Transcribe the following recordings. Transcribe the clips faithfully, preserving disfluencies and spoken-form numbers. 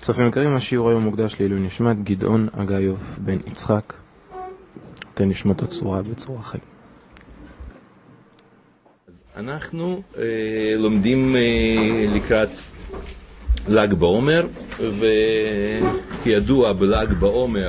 צופים יקרים, השיעור היום מוקדש לעילוי נשמת גדעון אגאיוב בן יצחק, תן נשמתו צרורה בצרור החיים. אז אנחנו אה, לומדים אה, לקראת ל"ג בעומר, וכידוע בל"ג בעומר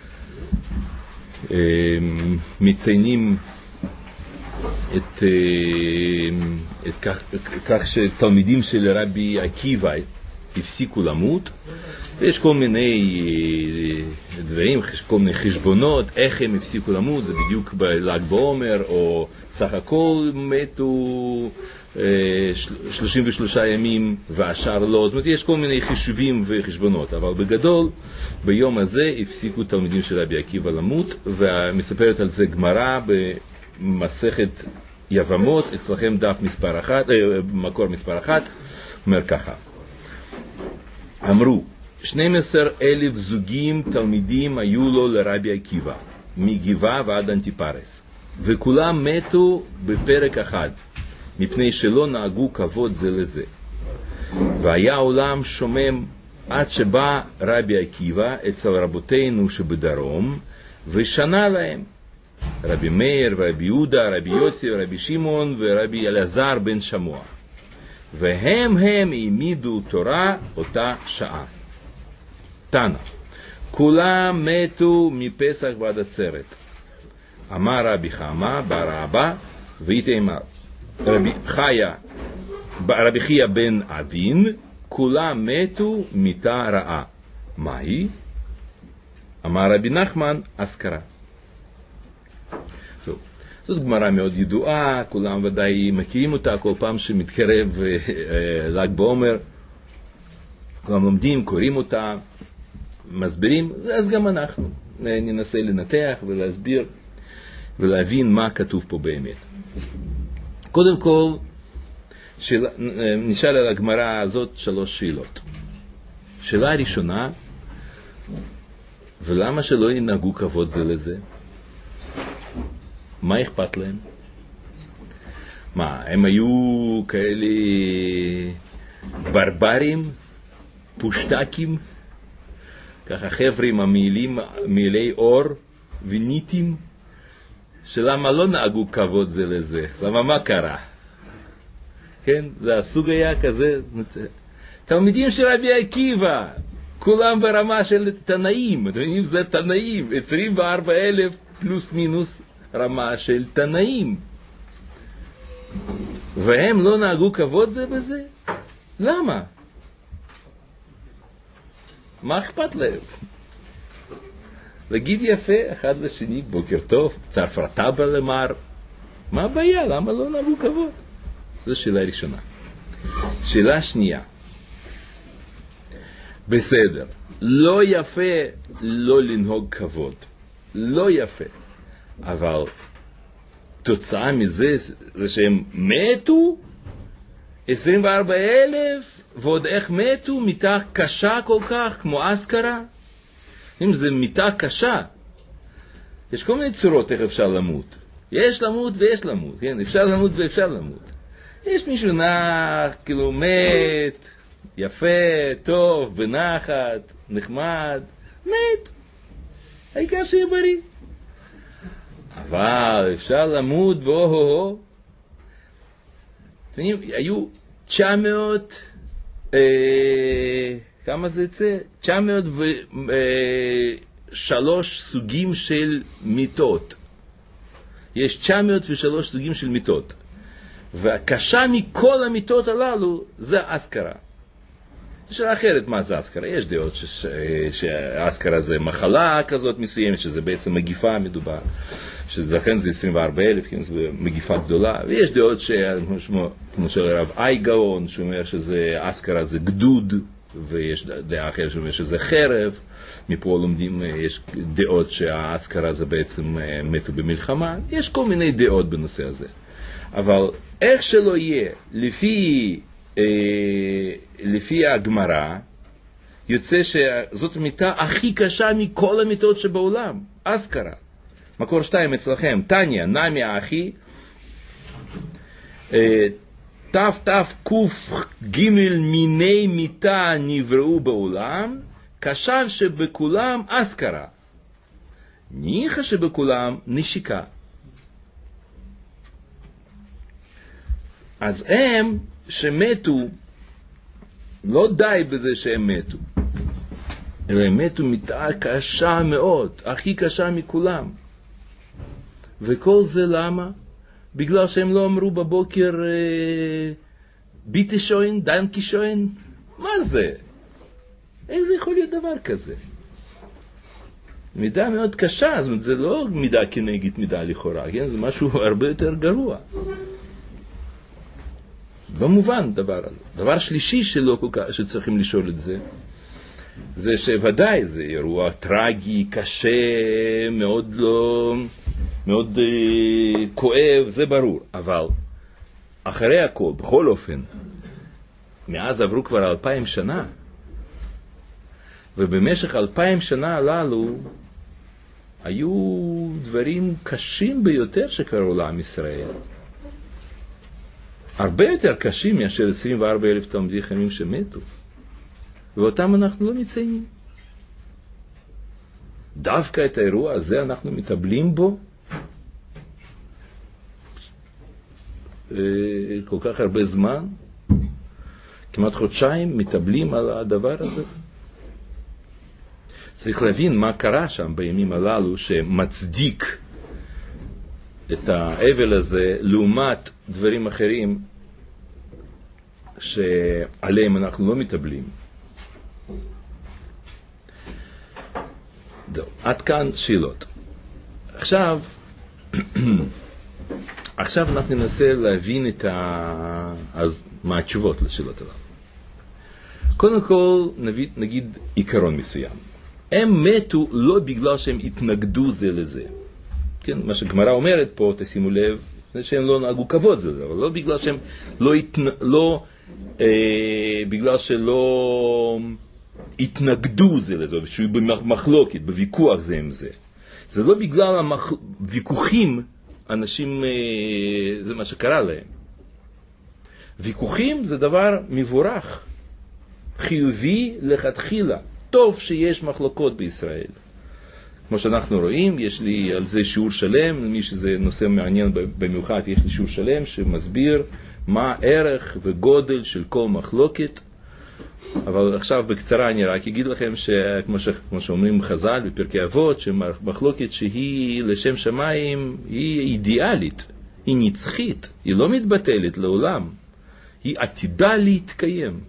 אה, מציינים את, אה, את כך, כך שתלמידים של רבי עקיבא הפסיקו למות, ויש כל מיני דברים, כל מיני חשבונות, איך הם הפסיקו למות, זה בדיוק בל"ג בעומר, או סך הכל מתו שלושים ושלושה ימים והשאר לא. זאת אומרת, יש כל מיני חישובים וחשבונות, אבל בגדול, ביום הזה הפסיקו תלמידים של רבי עקיבא למות, ומספרת על זה גמרא במסכת יבמות, אצלכם דף מספר אחת, מקור מספר אחת, אומר ככה. אמרו, שנים עשר אלף זוגים תלמידים היו לו לרבי עקיבא, מגבעה ועד אנטיפרס, וכולם מתו בפרק אחד, מפני שלא נהגו כבוד זה לזה. והיה עולם שומם עד שבא רבי עקיבא אצל רבותינו שבדרום, ושנה להם, רבי מאיר ורבי יהודה, רבי יוסי ורבי שמעון ורבי אלעזר בן שמוע. והם הם העמידו תורה אותה שעה. תנא, כולם מתו מפסח ועד עצרת. אמר רבי חמא בר אבא, ואיתמר רבי חיה, רבי חייא בן אבין, כולם מתו מיתה רעה. מהי? אמר רבי נחמן, אזכרה. זאת גמרא מאוד ידועה, כולם ודאי מכירים אותה, כל פעם שמתקרב ל"ג בעומר, כולם לומדים, קוראים אותה, מסבירים, אז גם אנחנו ננסה לנתח ולהסביר ולהבין מה כתוב פה באמת. קודם כל, שאלה, נשאל על הגמרא הזאת שלוש שאלות. שאלה הראשונה, ולמה שלא ינהגו כבוד זה לזה? מה אכפת להם? מה, הם היו כאלה ברברים, פושטקים, ככה חבר'ים המעילים, מעילי אור וניטים, שלמה לא נהגו כבוד זה לזה? למה מה קרה? כן, זה הסוג היה כזה, תלמידים של רבי עקיבא, כולם ברמה של תנאים, אתם יודעים, זה תנאים, עשרים וארבעה אלף פלוס מינוס, רמה של תנאים, והם לא נהגו כבוד זה בזה? למה? מה אכפת להם? להגיד יפה אחד לשני, בוקר טוב, צרפתה בלמר, מה הבעיה? למה לא נהגו כבוד? זו שאלה ראשונה. שאלה שנייה, בסדר, לא יפה לא לנהוג כבוד, לא יפה, אבל תוצאה מזה זה שהם מתו עשרים וארבעה אלף, ועוד איך מתו? מיתה קשה כל כך, כמו אזכרה. אם זה מיתה קשה, יש כל מיני צורות איך אפשר למות. יש למות ויש למות, כן? אפשר למות ואפשר למות. יש מישהו נח, כאילו מת, יפה, טוב, בנחת, נחמד, מת. העיקר שיהיה בריא. אבל אפשר למות ואו-הו-הו. אתם יודעים, היו תשע מאות, אה, כמה זה יצא? תשע מאות ושלוש סוגים של מיטות. יש תשע מאות ושלוש סוגים של מיטות. והקשה מכל המיטות הללו זה אזכרה. שאלה אחרת, מה זה אזכרה? יש דעות שאזכרה זה מחלה כזאת מסוימת, שזה בעצם מגיפה מדובר, שלכן זה עשרים וארבעה אלף, כן, זה מגיפה גדולה, ויש דעות כמו של הרב אי גאון, שאומר שזה אזכרה זה גדוד, ויש דעה אחרת שאומר שזה חרב, מפה לומדים, יש דעות שהאזכרה זה בעצם מתו במלחמה, יש כל מיני דעות בנושא הזה. אבל איך שלא יהיה, לפי לפי הגמרא, יוצא שזאת המיטה הכי קשה מכל המיטות שבעולם, אזכרה. מקור שתיים אצלכם, תניא, נמי האחי, תף תף קוף גימל מיני מיטה נבראו בעולם, כשל שבכולם אזכרה, ניחא שבכולם נשיקה. אז הם שמתו, לא די בזה שהם מתו, אלא הם מתו מיטה קשה מאוד, הכי קשה מכולם. וכל זה למה? בגלל שהם לא אמרו בבוקר אה, ביטה שוין, דנקי שוין. מה זה? איזה יכול להיות דבר כזה? מידה מאוד קשה, זאת אומרת, זה לא מידה כנגד מידה לכאורה, כן? זה משהו הרבה יותר גרוע. במובן דבר הזה. דבר שלישי שלא כל כך, שצריכים לשאול את זה, זה שוודאי זה אירוע טרגי, קשה, מאוד לא, מאוד אה, כואב, זה ברור. אבל אחרי הכל, בכל אופן, מאז עברו כבר אלפיים שנה, ובמשך אלפיים שנה הללו, היו דברים קשים ביותר שקרו לעם ישראל. הרבה יותר קשים מאשר עשרים וארבעה אלף תלמידי חכמים שמתו. ואותם אנחנו לא מציינים. דווקא את האירוע הזה אנחנו מטפלים בו כל כך הרבה זמן, כמעט חודשיים מטפלים על הדבר הזה. צריך להבין מה קרה שם בימים הללו שמצדיק את האבל הזה לעומת דברים אחרים שעליהם אנחנו לא מטפלים. עד כאן שאלות. עכשיו, עכשיו אנחנו ננסה להבין את ה... אז מה התשובות לשאלות הללו. קודם כל נגיד, נגיד עיקרון מסוים. הם מתו לא בגלל שהם התנגדו זה לזה. כן, מה שגמרא אומרת פה, תשימו לב, זה שהם לא נהגו כבוד זה, אבל לא בגלל שהם לא, התנ... לא אה, בגלל שלא התנגדו זה לזה, שהיו במחלוקת, בוויכוח זה עם זה. זה לא בגלל הוויכוחים, אנשים, אה, זה מה שקרה להם. ויכוחים זה דבר מבורך, חיובי לכתחילה. טוב שיש מחלוקות בישראל. כמו שאנחנו רואים, יש לי על זה שיעור שלם, מי שזה נושא מעניין במיוחד, יש לי שיעור שלם שמסביר מה הערך וגודל של כל מחלוקת. אבל עכשיו בקצרה אני רק אגיד לכם שכמו ש... כמו שאומרים חז"ל בפרקי אבות, שמחלוקת שהיא לשם שמיים היא אידיאלית, היא נצחית, היא לא מתבטלת לעולם, היא עתידה להתקיים.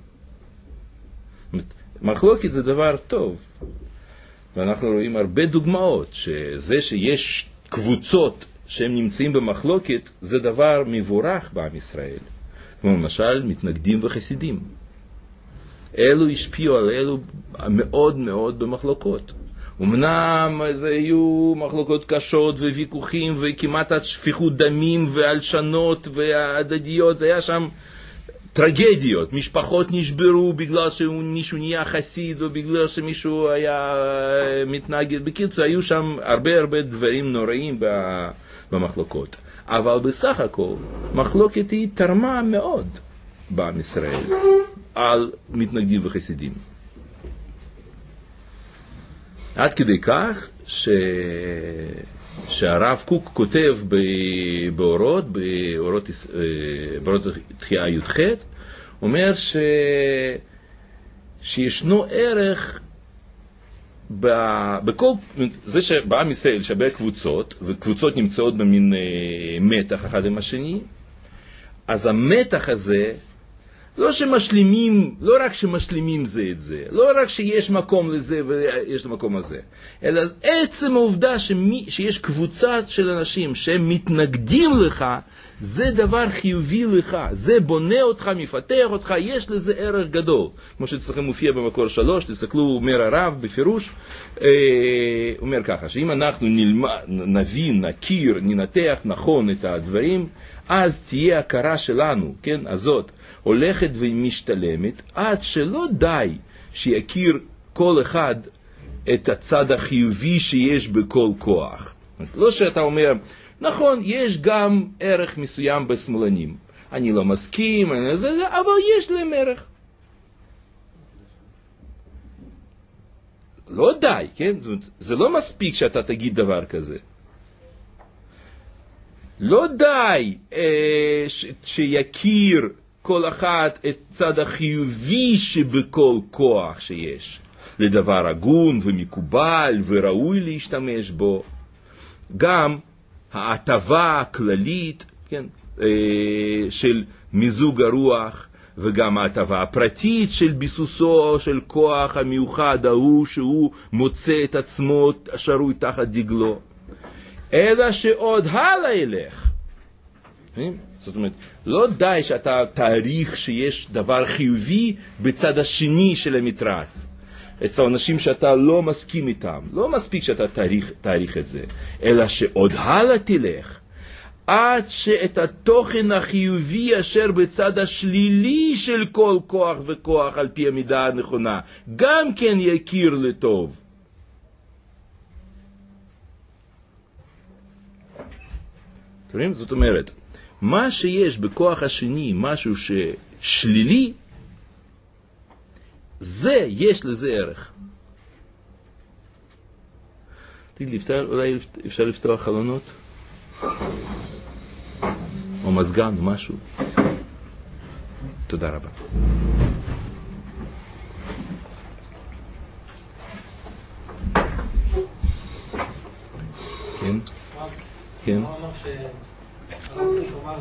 מחלוקת זה דבר טוב, ואנחנו רואים הרבה דוגמאות שזה שיש קבוצות שהם נמצאים במחלוקת זה דבר מבורך בעם ישראל, כמו למשל מתנגדים וחסידים. אלו השפיעו על אלו מאוד מאוד במחלוקות. אמנם זה היו מחלוקות קשות וויכוחים וכמעט עד שפיכות דמים והלשנות והדדיות, זה היה שם טרגדיות, משפחות נשברו בגלל שמישהו נהיה חסיד או בגלל שמישהו היה מתנגד. בקיצור, היו שם הרבה הרבה דברים נוראים במחלוקות. אבל בסך הכל, מחלוקת היא תרמה מאוד בעם ישראל על מתנגדים וחסידים. עד כדי כך ש... שהרב קוק כותב באורות, באורות, באורות תחייה י"ח, אומר ש... שישנו ערך ב... בכל, זה שבעם ישראל שווה קבוצות, וקבוצות נמצאות במין מתח אחד עם השני, אז המתח הזה, לא שמשלימים, לא רק שמשלימים זה את זה, לא רק שיש מקום לזה ויש למקום הזה, אלא עצם העובדה שמי, שיש קבוצה של אנשים שהם מתנגדים לך, זה דבר חיובי לך, זה בונה אותך, מפתח אותך, יש לזה ערך גדול. כמו שצריכים מופיע במקור שלוש, תסתכלו, אומר הרב בפירוש, אה, אומר ככה, שאם אנחנו נלמד, נבין, נכיר, ננתח נכון את הדברים, אז תהיה הכרה שלנו, כן, הזאת, הולכת ומשתלמת, עד שלא די שיכיר כל אחד את הצד החיובי שיש בכל כוח. לא שאתה אומר, נכון, יש גם ערך מסוים בשמאלנים, אני לא מסכים, אני, זה, זה, אבל יש להם ערך. לא די, כן? זאת אומרת, זה לא מספיק שאתה תגיד דבר כזה. לא די אה, ש, שיכיר כל אחת את צד החיובי שבכל כוח שיש. לדבר הגון ומקובל וראוי להשתמש בו. גם ההטבה הכללית, כן, אה, של מיזוג הרוח, וגם ההטבה הפרטית של ביסוסו של כוח המיוחד ההוא שהוא מוצא את עצמו שרוי תחת דגלו. אלא שעוד הלאה ילך. זאת אומרת, לא די שאתה תאריך שיש דבר חיובי בצד השני של המתרס. אצל אנשים שאתה לא מסכים איתם. לא מספיק שאתה תאריך, תאריך את זה. אלא שעוד הלאה תלך. עד שאת התוכן החיובי אשר בצד השלילי של כל כוח וכוח על פי המידה הנכונה, גם כן יכיר לטוב. תראים? זאת אומרת, מה שיש בכוח השני, משהו ששלילי, זה, יש לזה ערך. תגיד לי, אולי אפשר לפתוח חלונות? או מזגן, או משהו. תודה רבה. כן? כן? הוא אמר ש... הוא אמר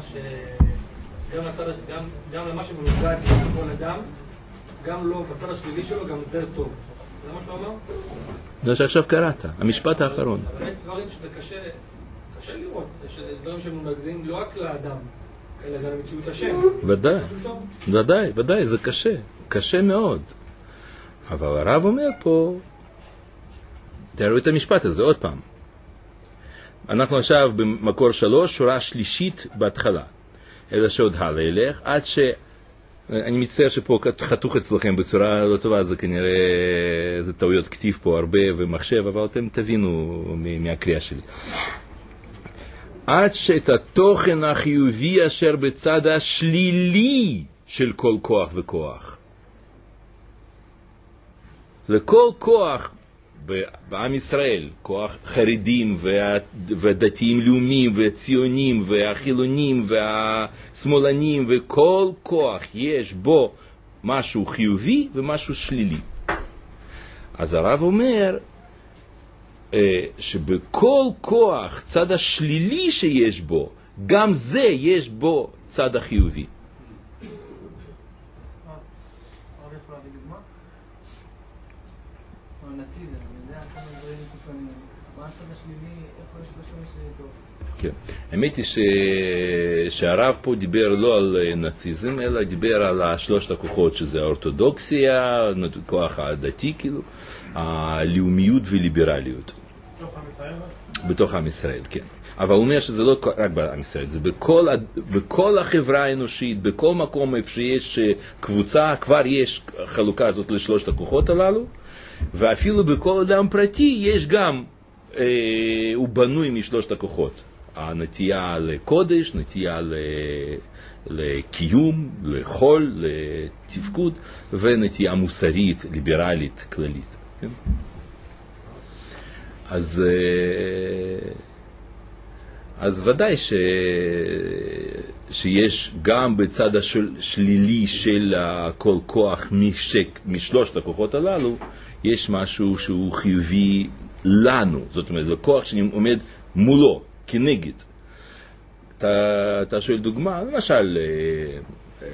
שגם למה שמנוגד לכל אדם, גם לא בצד השלילי שלו, גם זה טוב. זה מה שהוא אמר? זה שעכשיו קראת, המשפט האחרון. אבל יש דברים שזה קשה... קשה לראות, יש דברים שמנוגדים לא רק לאדם, אלא גם למציאות השם. ודאי, ודאי, ודאי, זה קשה, קשה מאוד. אבל הרב אומר פה, תראו את המשפט הזה עוד פעם. אנחנו עכשיו במקור שלוש, שורה שלישית בהתחלה. אלא שעוד הלאה ילך, עד ש... אני מצטער שפה חתוך אצלכם בצורה לא טובה, זה כנראה, זה טעויות כתיב פה הרבה ומחשב, אבל אתם תבינו מהקריאה שלי. עד שאת התוכן החיובי אשר בצד השלילי של כל כוח וכוח. לכל כוח בעם ישראל, כוח חרדים והדתיים לאומיים והציונים והחילונים והשמאלנים, וכל כוח יש בו משהו חיובי ומשהו שלילי. אז הרב אומר שבכל כוח צד השלילי שיש בו, גם זה יש בו צד החיובי. כן. האמת היא ש... שהרב פה דיבר לא על נאציזם, אלא דיבר על השלושת הכוחות, שזה האורתודוקסיה, כוח הדתי, כאילו, הלאומיות וליברליות. בתוך עם ישראל? בתוך עם ישראל, כן. אבל הוא אומר שזה לא רק בעם ישראל, זה בכל, בכל החברה האנושית, בכל מקום איפה שיש קבוצה, כבר יש חלוקה הזאת לשלושת הכוחות הללו, ואפילו בכל אדם פרטי יש גם, אה, הוא בנוי משלושת הכוחות. הנטייה לקודש, נטייה לקיום, לחול, לתפקוד, ונטייה מוסרית, ליברלית, כללית. כן? אז, אז ודאי ש, שיש גם בצד השלילי של כל כוח משק, משלושת הכוחות הללו, יש משהו שהוא חיובי לנו, זאת אומרת, לכוח שעומד מולו, כנגד. אתה, אתה שואל דוגמה, למשל, אה,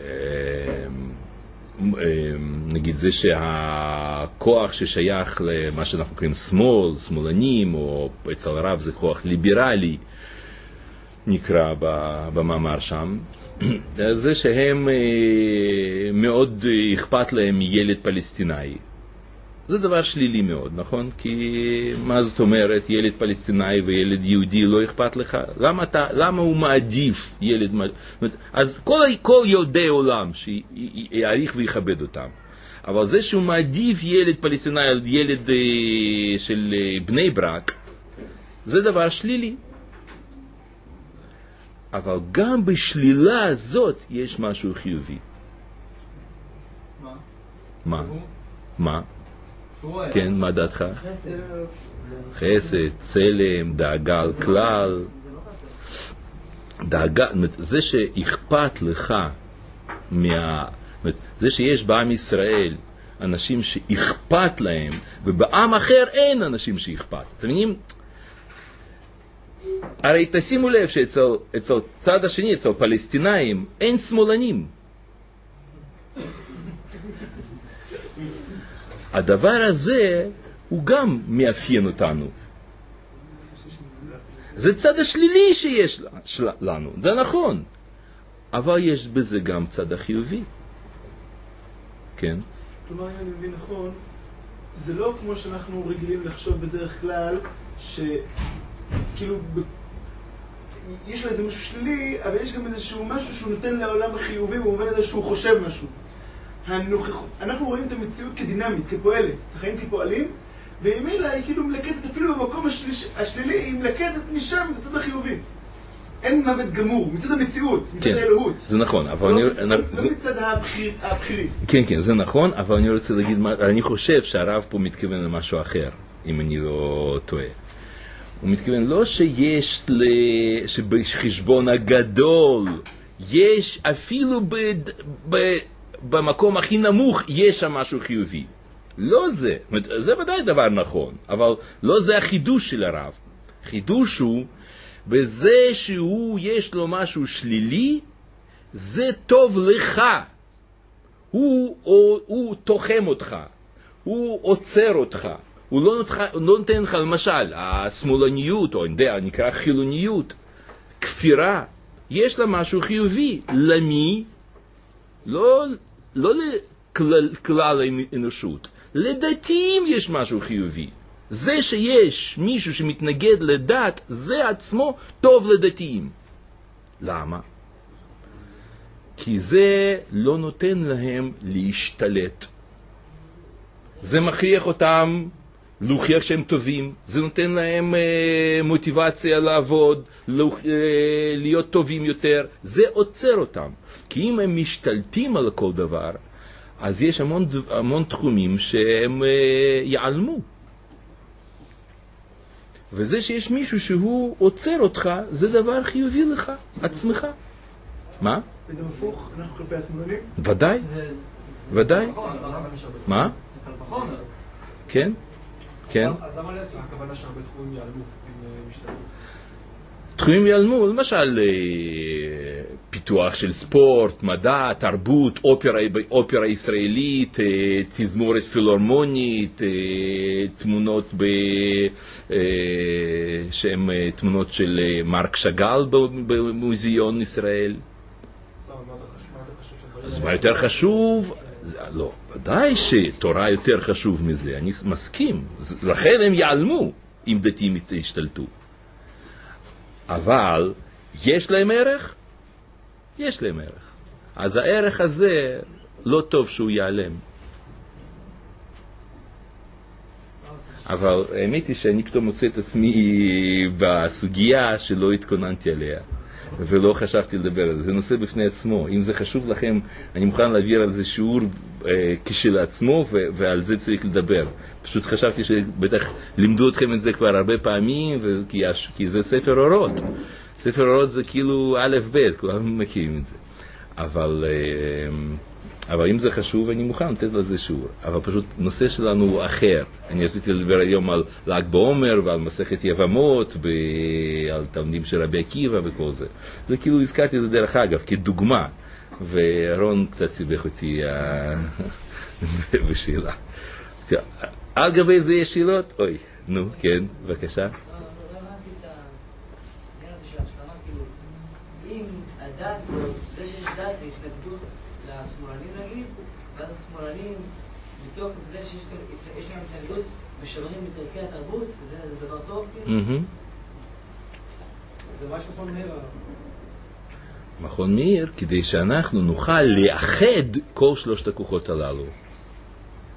אה, נגיד זה שהכוח ששייך למה שאנחנו קוראים שמאל, שמאלנים, או אצל הרב זה כוח ליברלי, נקרא במאמר שם, זה שהם מאוד אכפת להם ילד פלסטיני. זה דבר שלילי מאוד, נכון? כי מה זאת אומרת, ילד פלסטיני וילד יהודי לא אכפת לך? למה, אתה, למה הוא מעדיף ילד? אז כל, כל ילדי עולם שיעריך ויכבד אותם. אבל זה שהוא מעדיף ילד פלסטיני על ילד של בני ברק, זה דבר שלילי. אבל גם בשלילה הזאת יש משהו חיובי. מה? מה? מה? כן, מה דעתך? חסד, צלם, דאגה על כלל. דאגה, זה שאכפת לך מה... זה שיש בעם ישראל אנשים שאכפת להם, ובעם אחר אין אנשים שאכפת. אתם מבינים? הרי תשימו לב שאצל אצל צד השני, אצל פלסטינאים, אין שמאלנים. הדבר הזה הוא גם מאפיין אותנו. זה צד השלילי שיש לנו, זה נכון. אבל יש בזה גם צד החיובי. כן? כלומר, אם אני מבין נכון, זה לא כמו שאנחנו רגילים לחשוב בדרך כלל, שכאילו, ב... יש לה איזה משהו שלילי, אבל יש גם איזשהו משהו שהוא נותן לעולם החיובי, במובן הזה שהוא חושב משהו. הנוכח... אנחנו רואים את המציאות כדינמית, כפועלת, החיים כפועלים, וממילא היא כאילו מלקטת אפילו במקום השל... השלילי, היא מלקטת משם בצד החיובי. אין מוות גמור, מצד המציאות, מצד כן, האלוהות. זה נכון, אבל לא, אני... לא, זה... לא מצד הבחיר, הבחירי. כן, כן, זה נכון, אבל אני רוצה להגיד, אני חושב שהרב פה מתכוון למשהו אחר, אם אני לא טועה. הוא מתכוון לא שיש ל... שבחשבון הגדול, יש אפילו ב... ב... במקום הכי נמוך, יש שם משהו חיובי. לא זה, זה ודאי דבר נכון, אבל לא זה החידוש של הרב. חידוש הוא, בזה שהוא יש לו משהו שלילי, זה טוב לך. הוא, הוא, הוא תוחם אותך, הוא עוצר אותך, הוא לא, נותח, לא נותן לך, למשל, השמאלניות, או נדע, נקרא חילוניות, כפירה, יש לה משהו חיובי. למי? לא, לא לכלל, כלל האנושות. לדתיים יש משהו חיובי. זה שיש מישהו שמתנגד לדת, זה עצמו טוב לדתיים. למה? כי זה לא נותן להם להשתלט. זה מכריח אותם להוכיח שהם טובים. זה נותן להם אה, מוטיבציה לעבוד, לה, אה, להיות טובים יותר. זה עוצר אותם. כי אם הם משתלטים על כל דבר, אז יש המון, המון תחומים שהם אה, יעלמו. וזה שיש מישהו שהוא עוצר אותך, זה דבר חיובי לך, עצמך. מה? וגם הפוך, אנחנו כלפי השמאלנים? ודאי, ודאי. מה? כן, כן. אז למה להפך? הכוונה שהרבה תחומים יעלמו, אם משתלטים? תחומים יעלמו, למשל פיתוח של ספורט, מדע, תרבות, אופרה, אופרה ישראלית, תזמורת פילהרמונית, תמונות ב... שהן תמונות של מרק שאגאל במוזיאון ישראל. אז מה יותר חשוב? לא, ודאי שתורה יותר חשוב מזה, אני מסכים. לכן הם יעלמו אם דתיים ישתלטו. אבל יש להם ערך? יש להם ערך. אז הערך הזה לא טוב שהוא ייעלם. אבל האמת היא שאני פתאום מוצא את עצמי בסוגיה שלא התכוננתי עליה ולא חשבתי לדבר על זה. זה נושא בפני עצמו. אם זה חשוב לכם, אני מוכן להעביר על זה שיעור אה, כשלעצמו ו- ועל זה צריך לדבר. פשוט חשבתי שבטח לימדו אתכם את זה כבר הרבה פעמים, כי, כי זה ספר אורות. ספר אורות זה כאילו א' ב', כולם מכירים את זה. אבל, אבל אם זה חשוב, אני מוכן לתת לזה שיעור. אבל פשוט נושא שלנו הוא אחר. אני רציתי לדבר היום על ל"ג בעומר ועל מסכת יבמות, על תלמידים של רבי עקיבא וכל זה. זה כאילו הזכרתי את זה דרך אגב, כדוגמה. ורון קצת סיבך אותי בשאלה. על גבי זה יש שאלות? אוי, נו, כן, בבקשה. לא הבנתי את העניין הזה של ההשלמה, כאילו, אם הדת, זה שיש דת זה התנגדות לשמאלנים נגיד, ואז השמאלנים, מתוקף זה שיש להם התנגדות, משמרים את ערכי התרבות, וזה דבר טוב, כאילו? זה ממש מכון מאיר. מכון מאיר, כדי שאנחנו נוכל לאחד כל שלושת הכוחות הללו.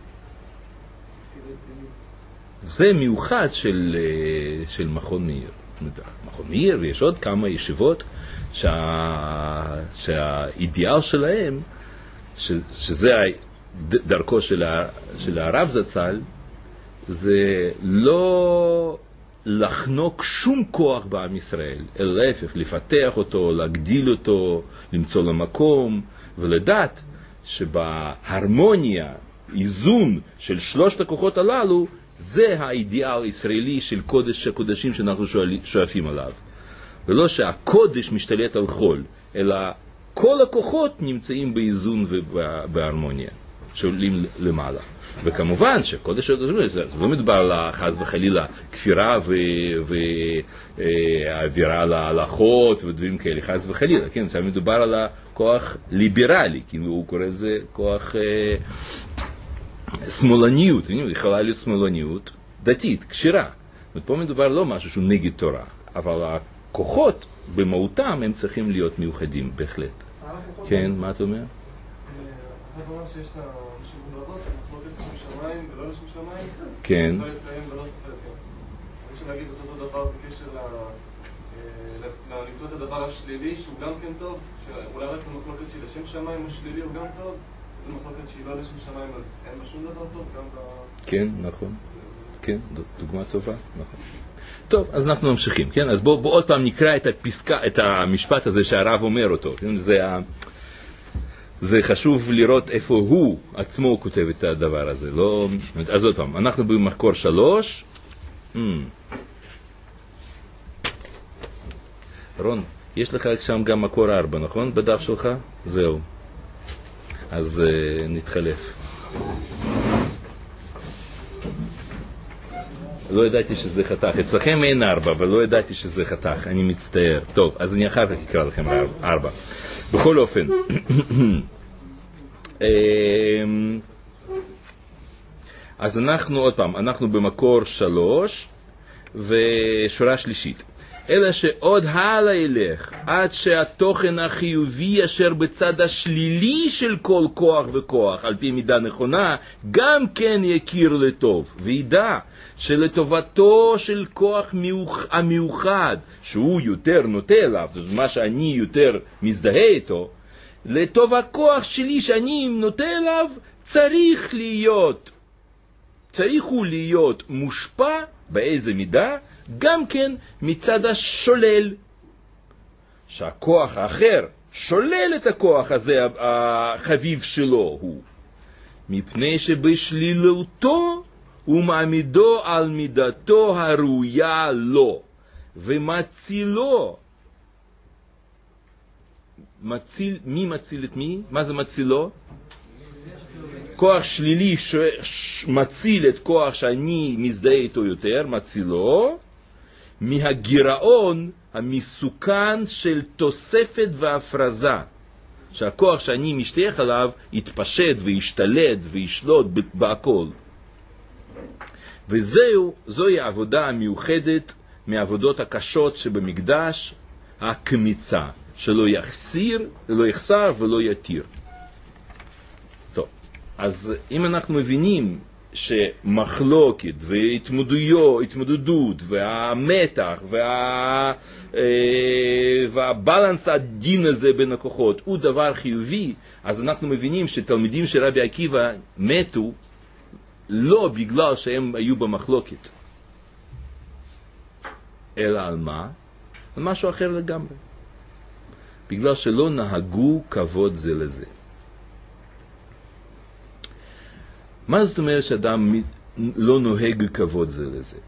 זה מיוחד של, של מכון מאיר. מכון מאיר, ויש עוד כמה ישיבות שה... שהאידיאל שלהם, ש... שזה דרכו של, ה... של הרב זצ"ל, זה לא לחנוק שום כוח בעם ישראל, אלא להפך, לפתח אותו, להגדיל אותו, למצוא לו מקום, ולדעת שבהרמוניה, איזון של שלושת הכוחות הללו, זה האידיאל הישראלי של קודש הקודשים שאנחנו שואפים עליו. ולא שהקודש משתלט על חול, אלא כל הכוחות נמצאים באיזון ובהרמוניה, שעולים למעלה. וכמובן שקודש הקודשים, זה לא מדובר על חס וחלילה כפירה והעבירה להלכות ודברים כאלה, חס וחלילה, כן, זה מדובר על הכוח ליברלי, כאילו הוא קורא לזה כוח אה, שמאלניות, יכולה להיות שמאלניות דתית, קשירה. פה מדובר לא משהו שהוא נגד תורה, אבל הכוחות במהותם הם צריכים להיות מיוחדים בהחלט. כן, מה אתה אומר? אתה אומר שיש את המשמעות רבות, אנחנו לא לשם שמיים ולא לשם שמיים, כן. לא יתקיים ולא סופר יתקיים. אני חושב להגיד אותו דבר בקשר למצוא את הדבר השלילי שהוא גם כן טוב, שאולי רק במחלוקת שהיא לשם שמיים השלילי הוא גם טוב, זו מחלוקת שהיא לא לשם שמיים אז אין בה שום דבר טוב, גם ב... כן, נכון. כן, דוגמה טובה, נכון. טוב, אז אנחנו ממשיכים, כן? אז בואו בוא עוד פעם נקרא את הפסקה, את המשפט הזה שהרב אומר אותו, כן? זה ה... זה חשוב לראות איפה הוא עצמו כותב את הדבר הזה, לא... אז עוד פעם, אנחנו במקור שלוש. Mm. רון, יש לך שם גם מקור ארבע, נכון? בדף שלך? זהו. אז uh, נתחלף. לא ידעתי שזה חתך. אצלכם אין ארבע, אבל לא ידעתי שזה חתך. אני מצטער. טוב, אז אני אחר כך אקרא לכם ארבע. בכל אופן, אז אנחנו עוד פעם, אנחנו במקור שלוש ושורה שלישית. אלא שעוד הלאה ילך עד שהתוכן החיובי אשר בצד השלילי של כל כוח וכוח על פי מידה נכונה גם כן יכיר לטוב וידע שלטובתו של כוח מיוח, המיוחד שהוא יותר נוטה אליו, זאת אומרת מה שאני יותר מזדהה איתו, לטוב הכוח שלי שאני נוטה אליו צריך להיות צריך הוא להיות מושפע באיזה מידה גם כן מצד השולל, שהכוח האחר שולל את הכוח הזה החביב שלו הוא, מפני שבשלילותו הוא מעמידו על מידתו הראויה לו ומצילו. מציל, מי מציל את מי? מה זה מצילו? כוח שלילי ש... ש... מציל את כוח שאני מזדהה איתו יותר, מצילו מהגירעון המסוכן של תוספת והפרזה, שהכוח שאני משתייך עליו יתפשט וישתלט וישלוט בהכל. וזהו, זוהי העבודה המיוחדת מהעבודות הקשות שבמקדש, הקמיצה, שלא יחסיר, לא יחסר ולא יתיר. טוב, אז אם אנחנו מבינים שמחלוקת והתמודדות והמתח וה... והבלנס הדין הזה בין הכוחות הוא דבר חיובי, אז אנחנו מבינים שתלמידים של רבי עקיבא מתו לא בגלל שהם היו במחלוקת, אלא על מה? על משהו אחר לגמרי. בגלל שלא נהגו כבוד זה לזה. מה זאת אומרת שאדם לא נוהג כבוד זה לזה?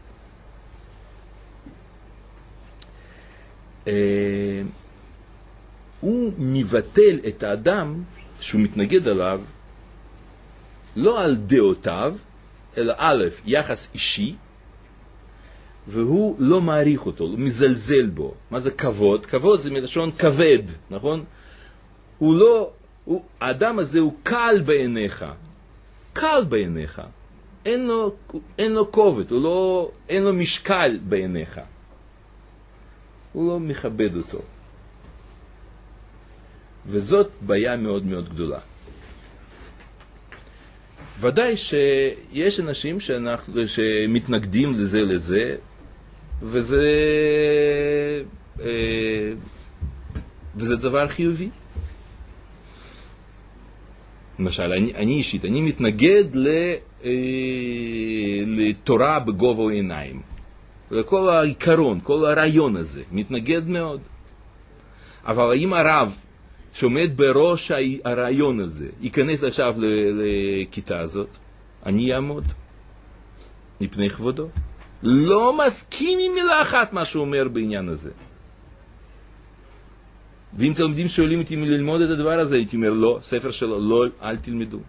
אה, הוא מבטל את האדם שהוא מתנגד עליו לא על דעותיו, אלא א', יחס אישי, והוא לא מעריך אותו, הוא מזלזל בו. מה זה כבוד? כבוד זה מלשון כבד, נכון? הוא לא, הוא, האדם הזה הוא קל בעיניך, קל בעיניך, אין לו, אין לו כובד, הוא לא, אין לו משקל בעיניך, הוא לא מכבד אותו. וזאת בעיה מאוד מאוד גדולה. ודאי שיש אנשים שאנחנו, שמתנגדים לזה לזה, וזה, וזה דבר חיובי. למשל, אני, אני אישית, אני מתנגד לתורה בגובה העיניים. לכל העיקרון, כל הרעיון הזה, מתנגד מאוד. אבל האם הרב שעומד בראש הרעיון הזה, ייכנס עכשיו לכיתה הזאת, אני אעמוד מפני כבודו. לא מסכים עם מילה אחת מה שהוא אומר בעניין הזה. ואם תלמידים שואלים אותי ללמוד את הדבר הזה, הייתי אומר, לא, ספר שלו, לא, אל תלמדו.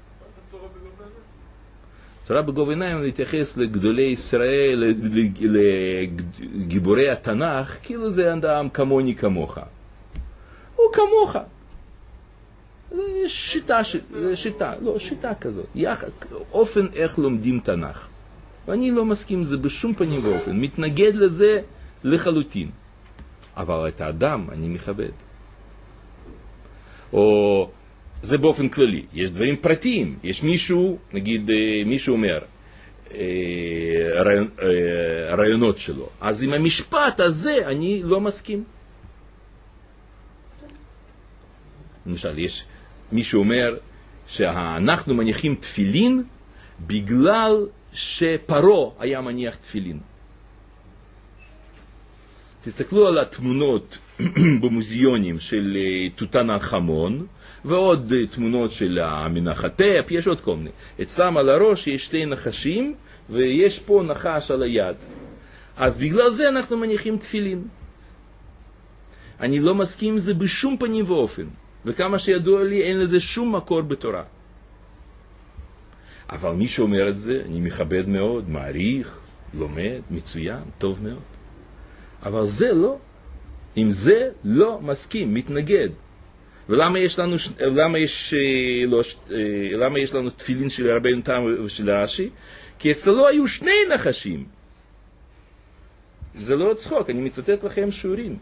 תורה בגובה עיניים להתייחס לגדולי ישראל, לגיבורי התנ"ך, כאילו זה אדם כמוני כמוך. הוא כמוך. זה שיטה, שיטה, לא, שיטה כזאת. אופן איך לומדים תנ"ך. ואני לא מסכים עם זה בשום פנים ואופן. מתנגד לזה לחלוטין. אבל את האדם אני מכבד. או זה באופן כללי. יש דברים פרטיים. יש מישהו, נגיד מישהו אומר, רעיונות שלו. אז עם המשפט הזה אני לא מסכים. למשל, יש מישהו אומר שאנחנו מניחים תפילין בגלל שפרו היה מניח תפילין. תסתכלו על התמונות במוזיאונים של תותנחמון ועוד תמונות של המנחתף, יש עוד כל מיני. אצלם על הראש יש שתי נחשים ויש פה נחש על היד. אז בגלל זה אנחנו מניחים תפילין. אני לא מסכים עם זה בשום פנים ואופן. וכמה שידוע לי אין לזה שום מקור בתורה. אבל מי שאומר את זה אני מכבד מאוד, מעריך, לומד, מצוין, טוב מאוד. אבל זה לא. עם זה לא מסכים, מתנגד. ולמה יש לנו, למה יש, לא, למה יש לנו תפילין של רבנו תם ושל רש"י? כי אצלו היו שני נחשים. זה לא צחוק, אני מצטט לכם שיעורים.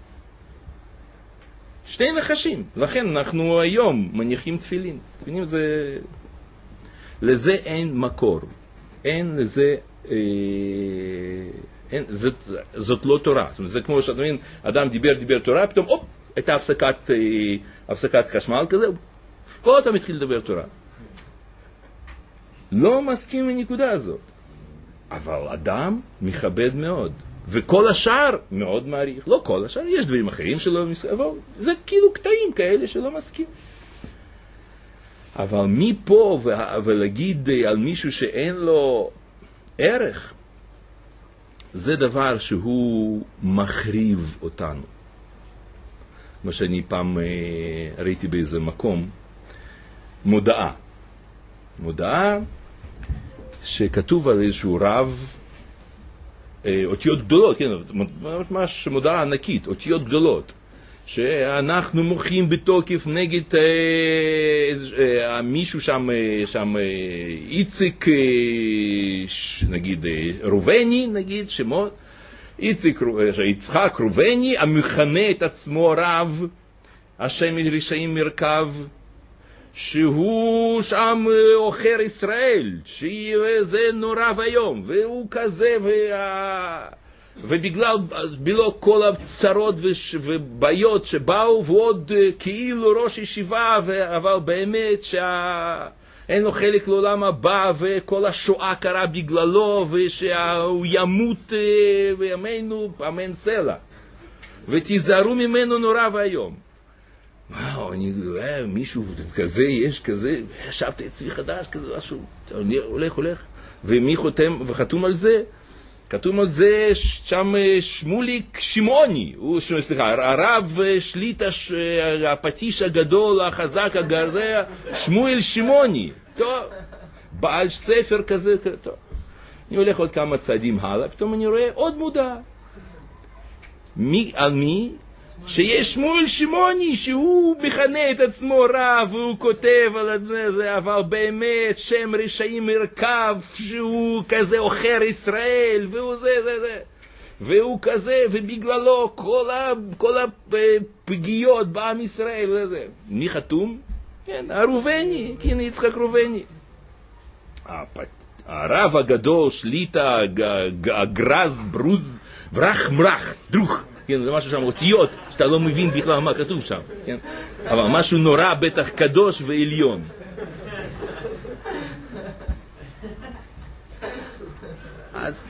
שני נחשים. לכן אנחנו היום מניחים תפילין. תפילין זה... לזה אין מקור. אין לזה... אה... אין, זאת, זאת לא תורה. זאת אומרת, זה כמו שאתה מבין, אדם דיבר, דיבר תורה, פתאום, אופ, הייתה הפסקת, אה, הפסקת חשמל כזה, פה אתה מתחיל לדבר תורה. לא מסכים עם הזאת. אבל אדם מכבד מאוד. וכל השאר מאוד מעריך. לא כל השאר, יש דברים אחרים שלא מסכים, אבל זה כאילו קטעים כאלה שלא מסכים. אבל מפה ולהגיד על מישהו שאין לו ערך, זה דבר שהוא מחריב אותנו. מה שאני פעם ראיתי באיזה מקום, מודעה. מודעה שכתוב על איזשהו רב, אותיות גדולות, כן, ממש מודעה ענקית, אותיות גדולות, שאנחנו מוחים בתוקף נגד אה, אה, מישהו שם, שם אה, איציק, אה, ש, נגיד אה, רובני, נגיד שמות, איציק, אה, יצחק רובני, המכנה את עצמו רב, השם רשעים מרכב, שהוא שם אוכר ישראל, שזה נורא ויום, והוא כזה, וה... ובגלל בלא כל הצרות ובעיות שבאו, ועוד כאילו ראש ישיבה, אבל באמת שאין לו חלק לעולם הבא, וכל השואה קרה בגללו, ושהוא ימות בימינו, אמן סלע. ותיזהרו ממנו נורא והיום. וואו, אני, אה, מישהו כזה, יש כזה, ישבתי אצלי חדש, כזה משהו, אני הולך, הולך, ומי חותם וחתום על זה? כתוב על זה שם שמוליק שמעוני, הוא, סליחה, הרב שליט הפטיש הגדול, החזק הגרזה, שמואל שמעוני, טוב, בעל ספר כזה, טוב. אני הולך עוד כמה צעדים הלאה, פתאום אני רואה עוד מודעה. מי, על מי? שיש שמואל שמעוני, שהוא מכנה את עצמו רב, והוא כותב על זה, זה, אבל באמת שם רשעים מרכב, שהוא כזה אוכר ישראל, והוא זה, זה, זה. והוא כזה, ובגללו כל, ה, כל הפגיעות בעם ישראל, זה, זה. מי חתום? כן, הרובני, כן, יצחק רובני. הפ... הרב הגדול, שליטה, גרז, ברוז, ברח מרח, דרוך. כן, זה משהו שם, אותיות, שאתה לא מבין בכלל מה כתוב שם. כן? אבל משהו נורא, בטח קדוש ועליון. אז,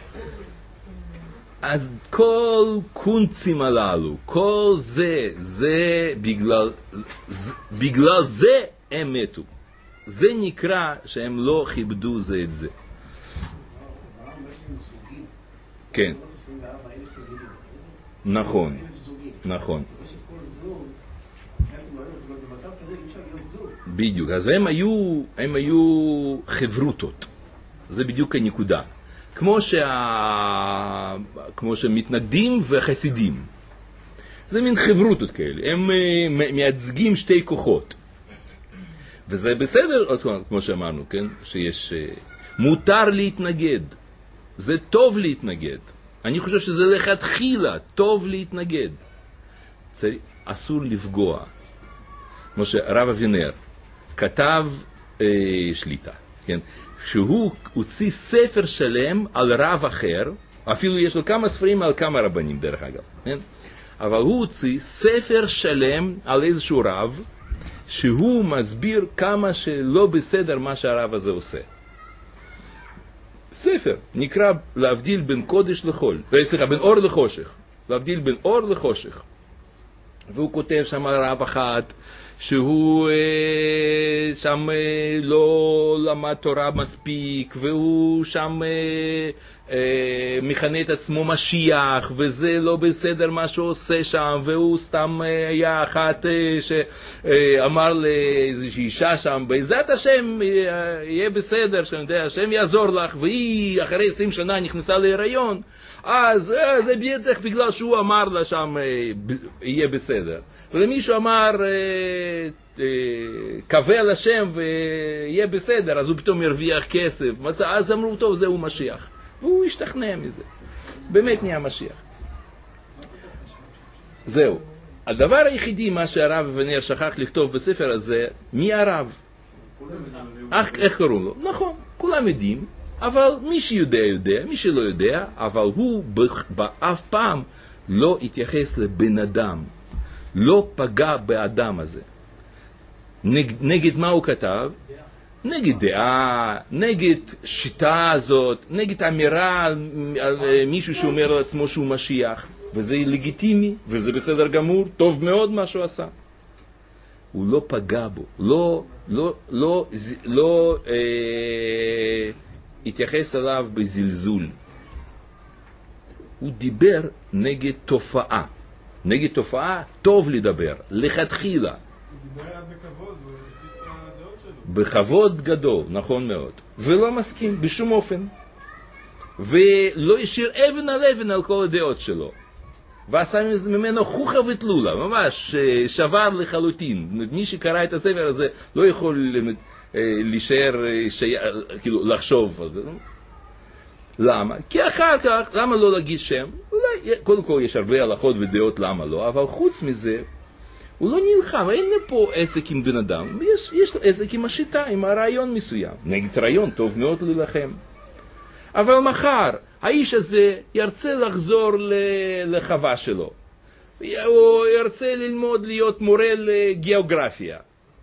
אז כל קונצים הללו, כל זה, זה בגלל, זה, בגלל זה הם מתו. זה נקרא שהם לא כיבדו זה את זה. כן. נכון, נכון. בדיוק, אז הם היו, הם היו חברותות. זה בדיוק הנקודה. כמו שה... כמו שמתנגדים וחסידים. זה מין חברותות כאלה. הם מייצגים שתי כוחות. וזה בסדר, כמו שאמרנו, כן? שיש... מותר להתנגד. זה טוב להתנגד. אני חושב שזה לכתחילה, טוב להתנגד. צריך, אסור לפגוע. כמו שהרב אבינר כתב אה, שליטה, כן? שהוא הוציא ספר שלם על רב אחר, אפילו יש לו כמה ספרים על כמה רבנים דרך אגב, כן? אבל הוא הוציא ספר שלם על איזשהו רב, שהוא מסביר כמה שלא בסדר מה שהרב הזה עושה. ספר, נקרא להבדיל בין קודש לחול, סליחה, בין אור לחושך, להבדיל בין אור לחושך. והוא כותב שם רב אחת, שהוא אה, שם אה, לא למד תורה מספיק, והוא שם אה, אה, מכנה את עצמו משיח, וזה לא בסדר מה שהוא עושה שם, והוא סתם אה, היה אחת אה, שאמר לאיזושהי אישה שם, בעזרת השם אה, יהיה בסדר, שיודע, השם יעזור לך, והיא אחרי עשרים שנה נכנסה להיריון, אז אה, זה בטח בגלל שהוא אמר לה שם אה, ב- יהיה בסדר. ולמישהו אמר אה, אה, קווה על השם ויהיה בסדר, אז הוא פתאום ירוויח כסף. אז אמרו, טוב, זהו משיח. והוא השתכנע מזה. באמת נהיה משיח. זהו. הדבר היחידי, מה שהרב אבינר שכח לכתוב בספר הזה, מי הרב? איך, איך קוראים לו? נכון, כולם יודעים, אבל מי שיודע יודע, מי שלא יודע, אבל הוא באף פעם לא התייחס לבן אדם. לא פגע באדם הזה. נגד, נגד מה הוא כתב? נגד דעה, נגד שיטה הזאת, נגד אמירה על, על מישהו שאומר על עצמו שהוא משיח. וזה לגיטימי, וזה בסדר גמור, טוב מאוד מה שהוא עשה. הוא לא פגע בו, לא, לא, לא, לא אה, התייחס עליו בזלזול. הוא דיבר נגד תופעה. נגד תופעה טוב לדבר, לכתחילה. הוא דיבר עליו בכבוד, הוא הציג את הדעות שלו. בכבוד גדול, נכון מאוד. ולא מסכים בשום אופן. ולא השאיר אבן על אבן על כל הדעות שלו. ועשה ממנו חוכה ותלולה, ממש שבר לחלוטין. מי שקרא את הספר הזה לא יכול להישאר, כאילו לחשוב על זה. למה? כי אחר כך, למה לא להגיד שם? אולי, קודם כל יש הרבה הלכות ודעות למה לא, אבל חוץ מזה, הוא לא נלחם, אין פה עסק עם בן אדם, יש, יש לו עסק עם השיטה, עם הרעיון מסוים. נגד רעיון טוב מאוד להילחם. אבל מחר, האיש הזה ירצה לחזור לחווה שלו. הוא ירצה ללמוד להיות מורה לגיאוגרפיה.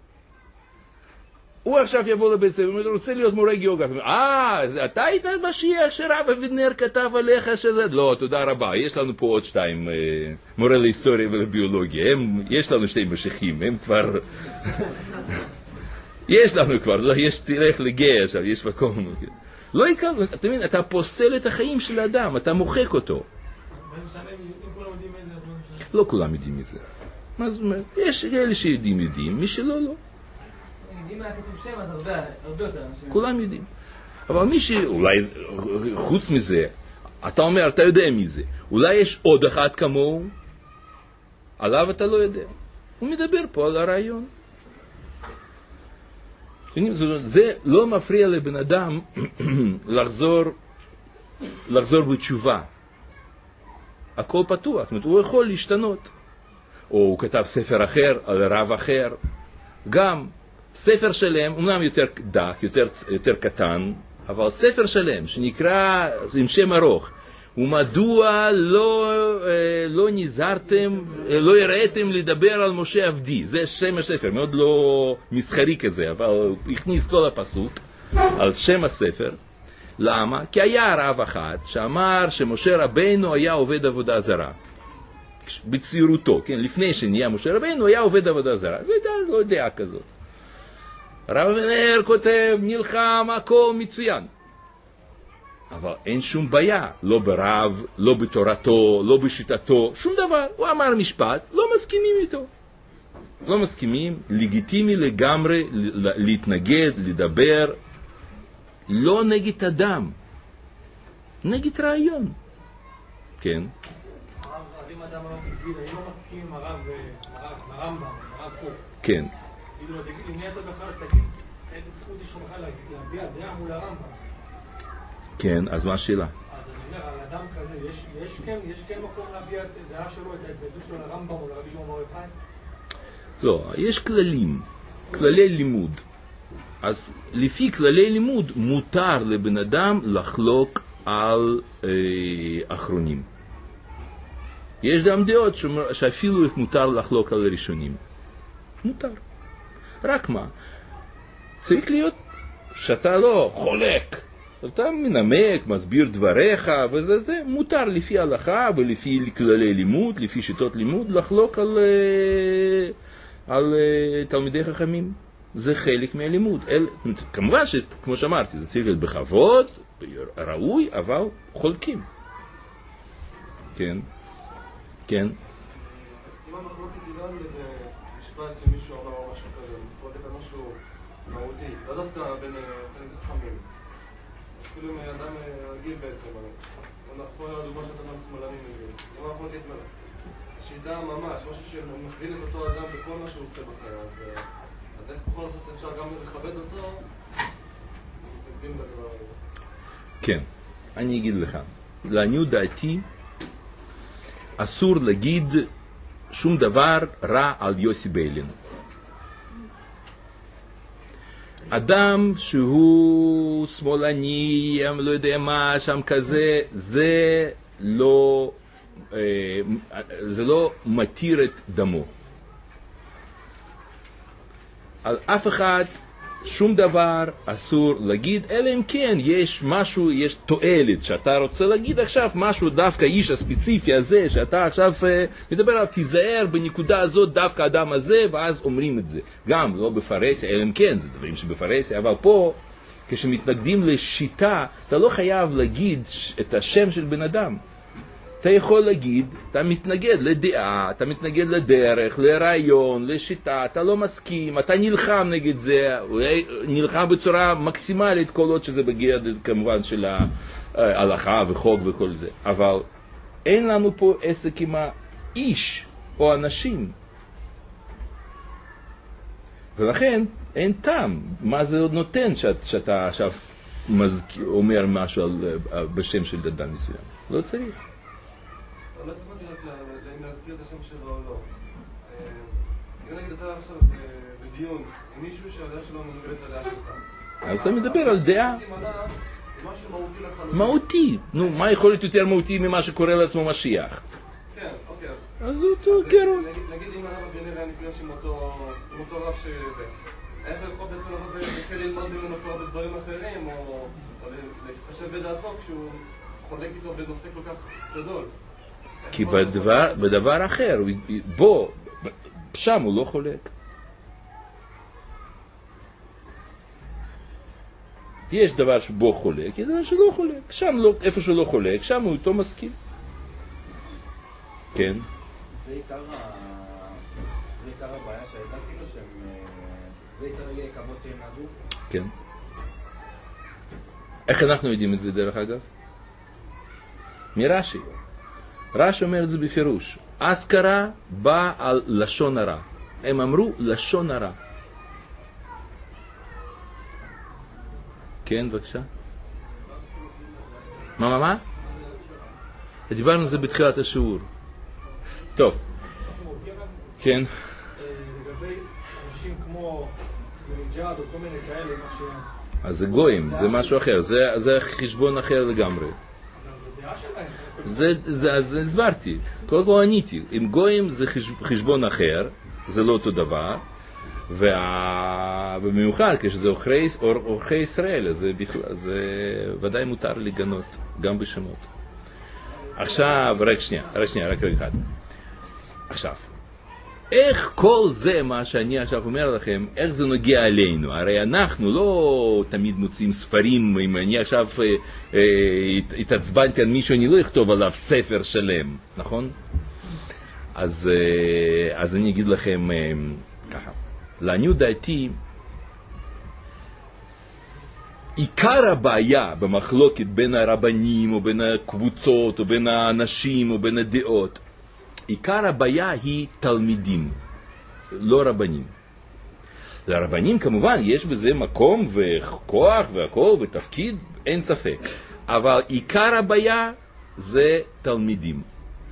הוא עכשיו יבוא לבית ספר, הוא רוצה להיות מורה גיאוגרפיה. אה, אתה היית משיח שרב אבינר כתב עליך שזה? לא, תודה רבה, יש לנו פה עוד שתיים, מורה להיסטוריה ולביולוגיה. הם, יש לנו שתי משיחים, הם כבר... יש לנו כבר, לא, יש, תלך לגאה עכשיו, יש מקום. לא יקר, אתה מבין, אתה פוסל את החיים של האדם, אתה מוחק אותו. לא כולם יודעים מזה. מה זאת אומרת? יש אלה שיודעים יודעים, מי שלא לא. יודעים מה כתוב שם, אז הרבה, הרבה יותר. כולם יודעים. אבל מי ש... אולי, חוץ מזה, אתה אומר, אתה יודע מי זה. אולי יש עוד אחד כמוהו, עליו אתה לא יודע. הוא מדבר פה על הרעיון. זה לא מפריע לבן אדם לחזור, לחזור בתשובה. הכל פתוח, זאת אומרת, הוא יכול להשתנות. או הוא כתב ספר אחר על רב אחר. גם ספר שלם, אומנם יותר דק, יותר, יותר קטן, אבל ספר שלם שנקרא עם שם ארוך, ומדוע לא, לא נזהרתם, לא הראיתם לדבר על משה עבדי. זה שם הספר, מאוד לא מסחרי כזה, אבל הוא הכניס כל הפסוק על שם הספר. למה? כי היה רב אחד שאמר שמשה רבנו היה עובד עבודה זרה. בצעירותו, כן? לפני שנהיה משה רבנו היה עובד עבודה זרה. זו הייתה לא דעה כזאת. רב אבינר כותב, נלחם, הכל מצוין. אבל אין שום בעיה, לא ברב, לא בתורתו, לא בשיטתו, שום דבר. הוא אמר משפט, לא מסכימים איתו. לא מסכימים, לגיטימי לגמרי להתנגד, לדבר, לא נגד אדם, נגד רעיון. כן. הרב, אם אדם לא מגיד, אני לא מסכים עם הרב, הרמב"ם, הרב קוק. כן. כאילו, אם אתה בכלל תגיד, איזה זכות יש לך בכלל להביע דעה מול הרמב"ם? כן, אז מה השאלה? אז אני אומר, על אדם כזה, יש, יש כן, יש כן מקום להביע את דעה שלו, את ההתנגדות שלו לרמב"ם או לרבי שמעון בר יוחאי? לא, יש כללים, כללי לימוד. אז לפי כללי לימוד מותר לבן אדם לחלוק על אה, אחרונים. יש גם דעות שאומר, שאפילו מותר לחלוק על ראשונים. מותר. רק מה? צריך להיות שאתה לא חולק. אתה מנמק, מסביר דבריך, וזה זה מותר לפי הלכה ולפי כללי לימוד, לפי שיטות לימוד, לחלוק על, על תלמידי חכמים. זה חלק מהלימוד. אל, כמובן שכמו שאמרתי, זה צריך להיות בכבוד, ראוי, אבל חולקים. כן? כן? אם המחלוקת היא לא על איזה משפט שמישהו אמר או משהו כזה, מחלוקת על משהו מהותי, לא דווקא בין חכמים. אפילו אם אדם רגיל בעצם, פה הדוגמה שאתה אומר שמאלנים מבין. אם המחלוקת שיטה ממש, משהו שמכווין את אותו אדם בכל מה שהוא עושה בחיים, אז איך בכל זאת אפשר גם לכבד אותו? כן, אני אגיד לך. לעניות דעתי, אסור להגיד שום דבר רע על יוסי ביילין. אדם שהוא שמאלני, לא יודע מה, שם כזה, זה לא, זה לא מתיר את דמו. על אף אחד שום דבר אסור להגיד, אלא אם כן יש משהו, יש תועלת שאתה רוצה להגיד עכשיו משהו, דווקא איש הספציפי הזה שאתה עכשיו מדבר עליו, תיזהר בנקודה הזאת דווקא האדם הזה, ואז אומרים את זה. גם לא בפרסיה, אלא אם כן, זה דברים שבפרסיה, אבל פה כשמתנגדים לשיטה, אתה לא חייב להגיד את השם של בן אדם. אתה יכול להגיד, אתה מתנגד לדעה, אתה מתנגד לדרך, לרעיון, לשיטה, אתה לא מסכים, אתה נלחם נגד זה, נלחם בצורה מקסימלית, כל עוד שזה בגדר כמובן של ההלכה וחוק וכל זה. אבל אין לנו פה עסק עם האיש או אנשים. ולכן אין טעם, מה זה עוד נותן שאת, שאתה עכשיו מזכיר, אומר משהו על, בשם של אדם מסוים. לא צריך. לא תכנתי רק להזכיר את השם שלו או לא. אם נגיד אתה עכשיו בדיון עם מישהו שהדעה שלו מנוגדת לדעה שלך. אז אתה מדבר על דעה. משהו מהותי לחלוטין. מהותי. נו, מה יכול להיות יותר מהותי ממה שקורא לעצמו משיח? כן, אוקיי. אז אותו קרו. נגיד אם הרב אבינר היה נפגש עם אותו רב שזה. איך הוא יכול בעצם לבוא וכן ללמוד ממנו פה בדברים אחרים או להתחשב בדעתו כשהוא חולק איתו בנושא כל כך גדול? כי בדבר, בדבר אחר, בו, שם הוא לא חולק. יש דבר שבו חולק, יש דבר שלא חולק. שם לא, איפה שהוא לא חולק, שם הוא איתו מסכים. כן? זה עיקר הבעיה שהייתה כאילו שהם... זה עיקר כמות שהם נהגו? כן. איך אנחנו יודעים את זה דרך אגב? מרש"י. רש"י אומר את זה בפירוש. אזכרה בא על לשון הרע. הם אמרו לשון הרע. כן, בבקשה. מה, מה, מה? דיברנו על זה בתחילת השיעור. טוב. כן. לגבי אנשים כמו ג'אד או כל מיני כאלה, מה אז זה גויים, זה משהו אחר, זה, זה חשבון אחר לגמרי. זה, זה, אז הסברתי, קודם כל עניתי, עם גויים זה חשבון אחר, זה לא אותו דבר, ובמיוחד כשזה אורחי ישראל, זה, בכלל, זה ודאי מותר לגנות, גם בשמות. עכשיו, רק שנייה, רק שנייה, רק רגע אחד. עכשיו, איך כל זה מה שאני עכשיו אומר לכם, איך זה נוגע אלינו? הרי אנחנו לא תמיד מוצאים ספרים, אם אני עכשיו אה, אה, התעצבנתי על מישהו, אני לא אכתוב עליו ספר שלם, נכון? אז, אה, אז אני אגיד לכם אה, ככה, לעניות דעתי, עיקר הבעיה במחלוקת בין הרבנים או בין הקבוצות או בין האנשים או בין הדעות, עיקר הבעיה היא תלמידים, לא רבנים. לרבנים כמובן יש בזה מקום וכוח והכל ותפקיד, אין ספק. אבל עיקר הבעיה זה תלמידים.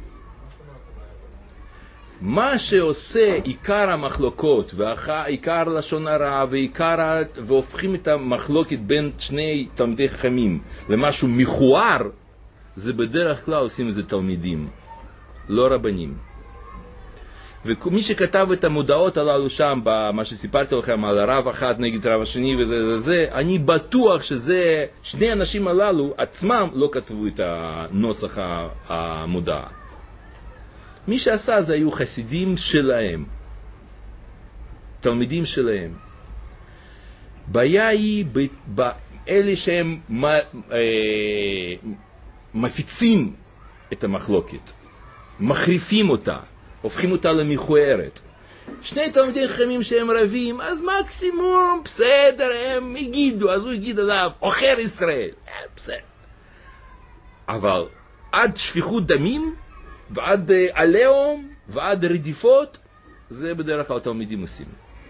מה שעושה עיקר המחלוקות ועיקר לשון הרע ועיקר, והופכים את המחלוקת בין שני תלמידי חכמים למשהו מכוער, זה בדרך כלל עושים את זה תלמידים. לא רבנים. ומי שכתב את המודעות הללו שם, במה שסיפרתי לכם על הרב אחד נגד רב השני וזה זה זה, אני בטוח שזה, שני אנשים הללו עצמם לא כתבו את הנוסח המודעה. מי שעשה זה היו חסידים שלהם, תלמידים שלהם. בעיה היא באלה שהם מפיצים את המחלוקת. מחריפים אותה, הופכים אותה למכוערת. שני תלמידי חכמים שהם רבים, אז מקסימום, בסדר, הם הגידו, אז הוא הגיד עליו, עוכר ישראל, בסדר. אבל עד שפיכות דמים, ועד עליהום, ועד רדיפות, זה בדרך כלל תלמידים עושים.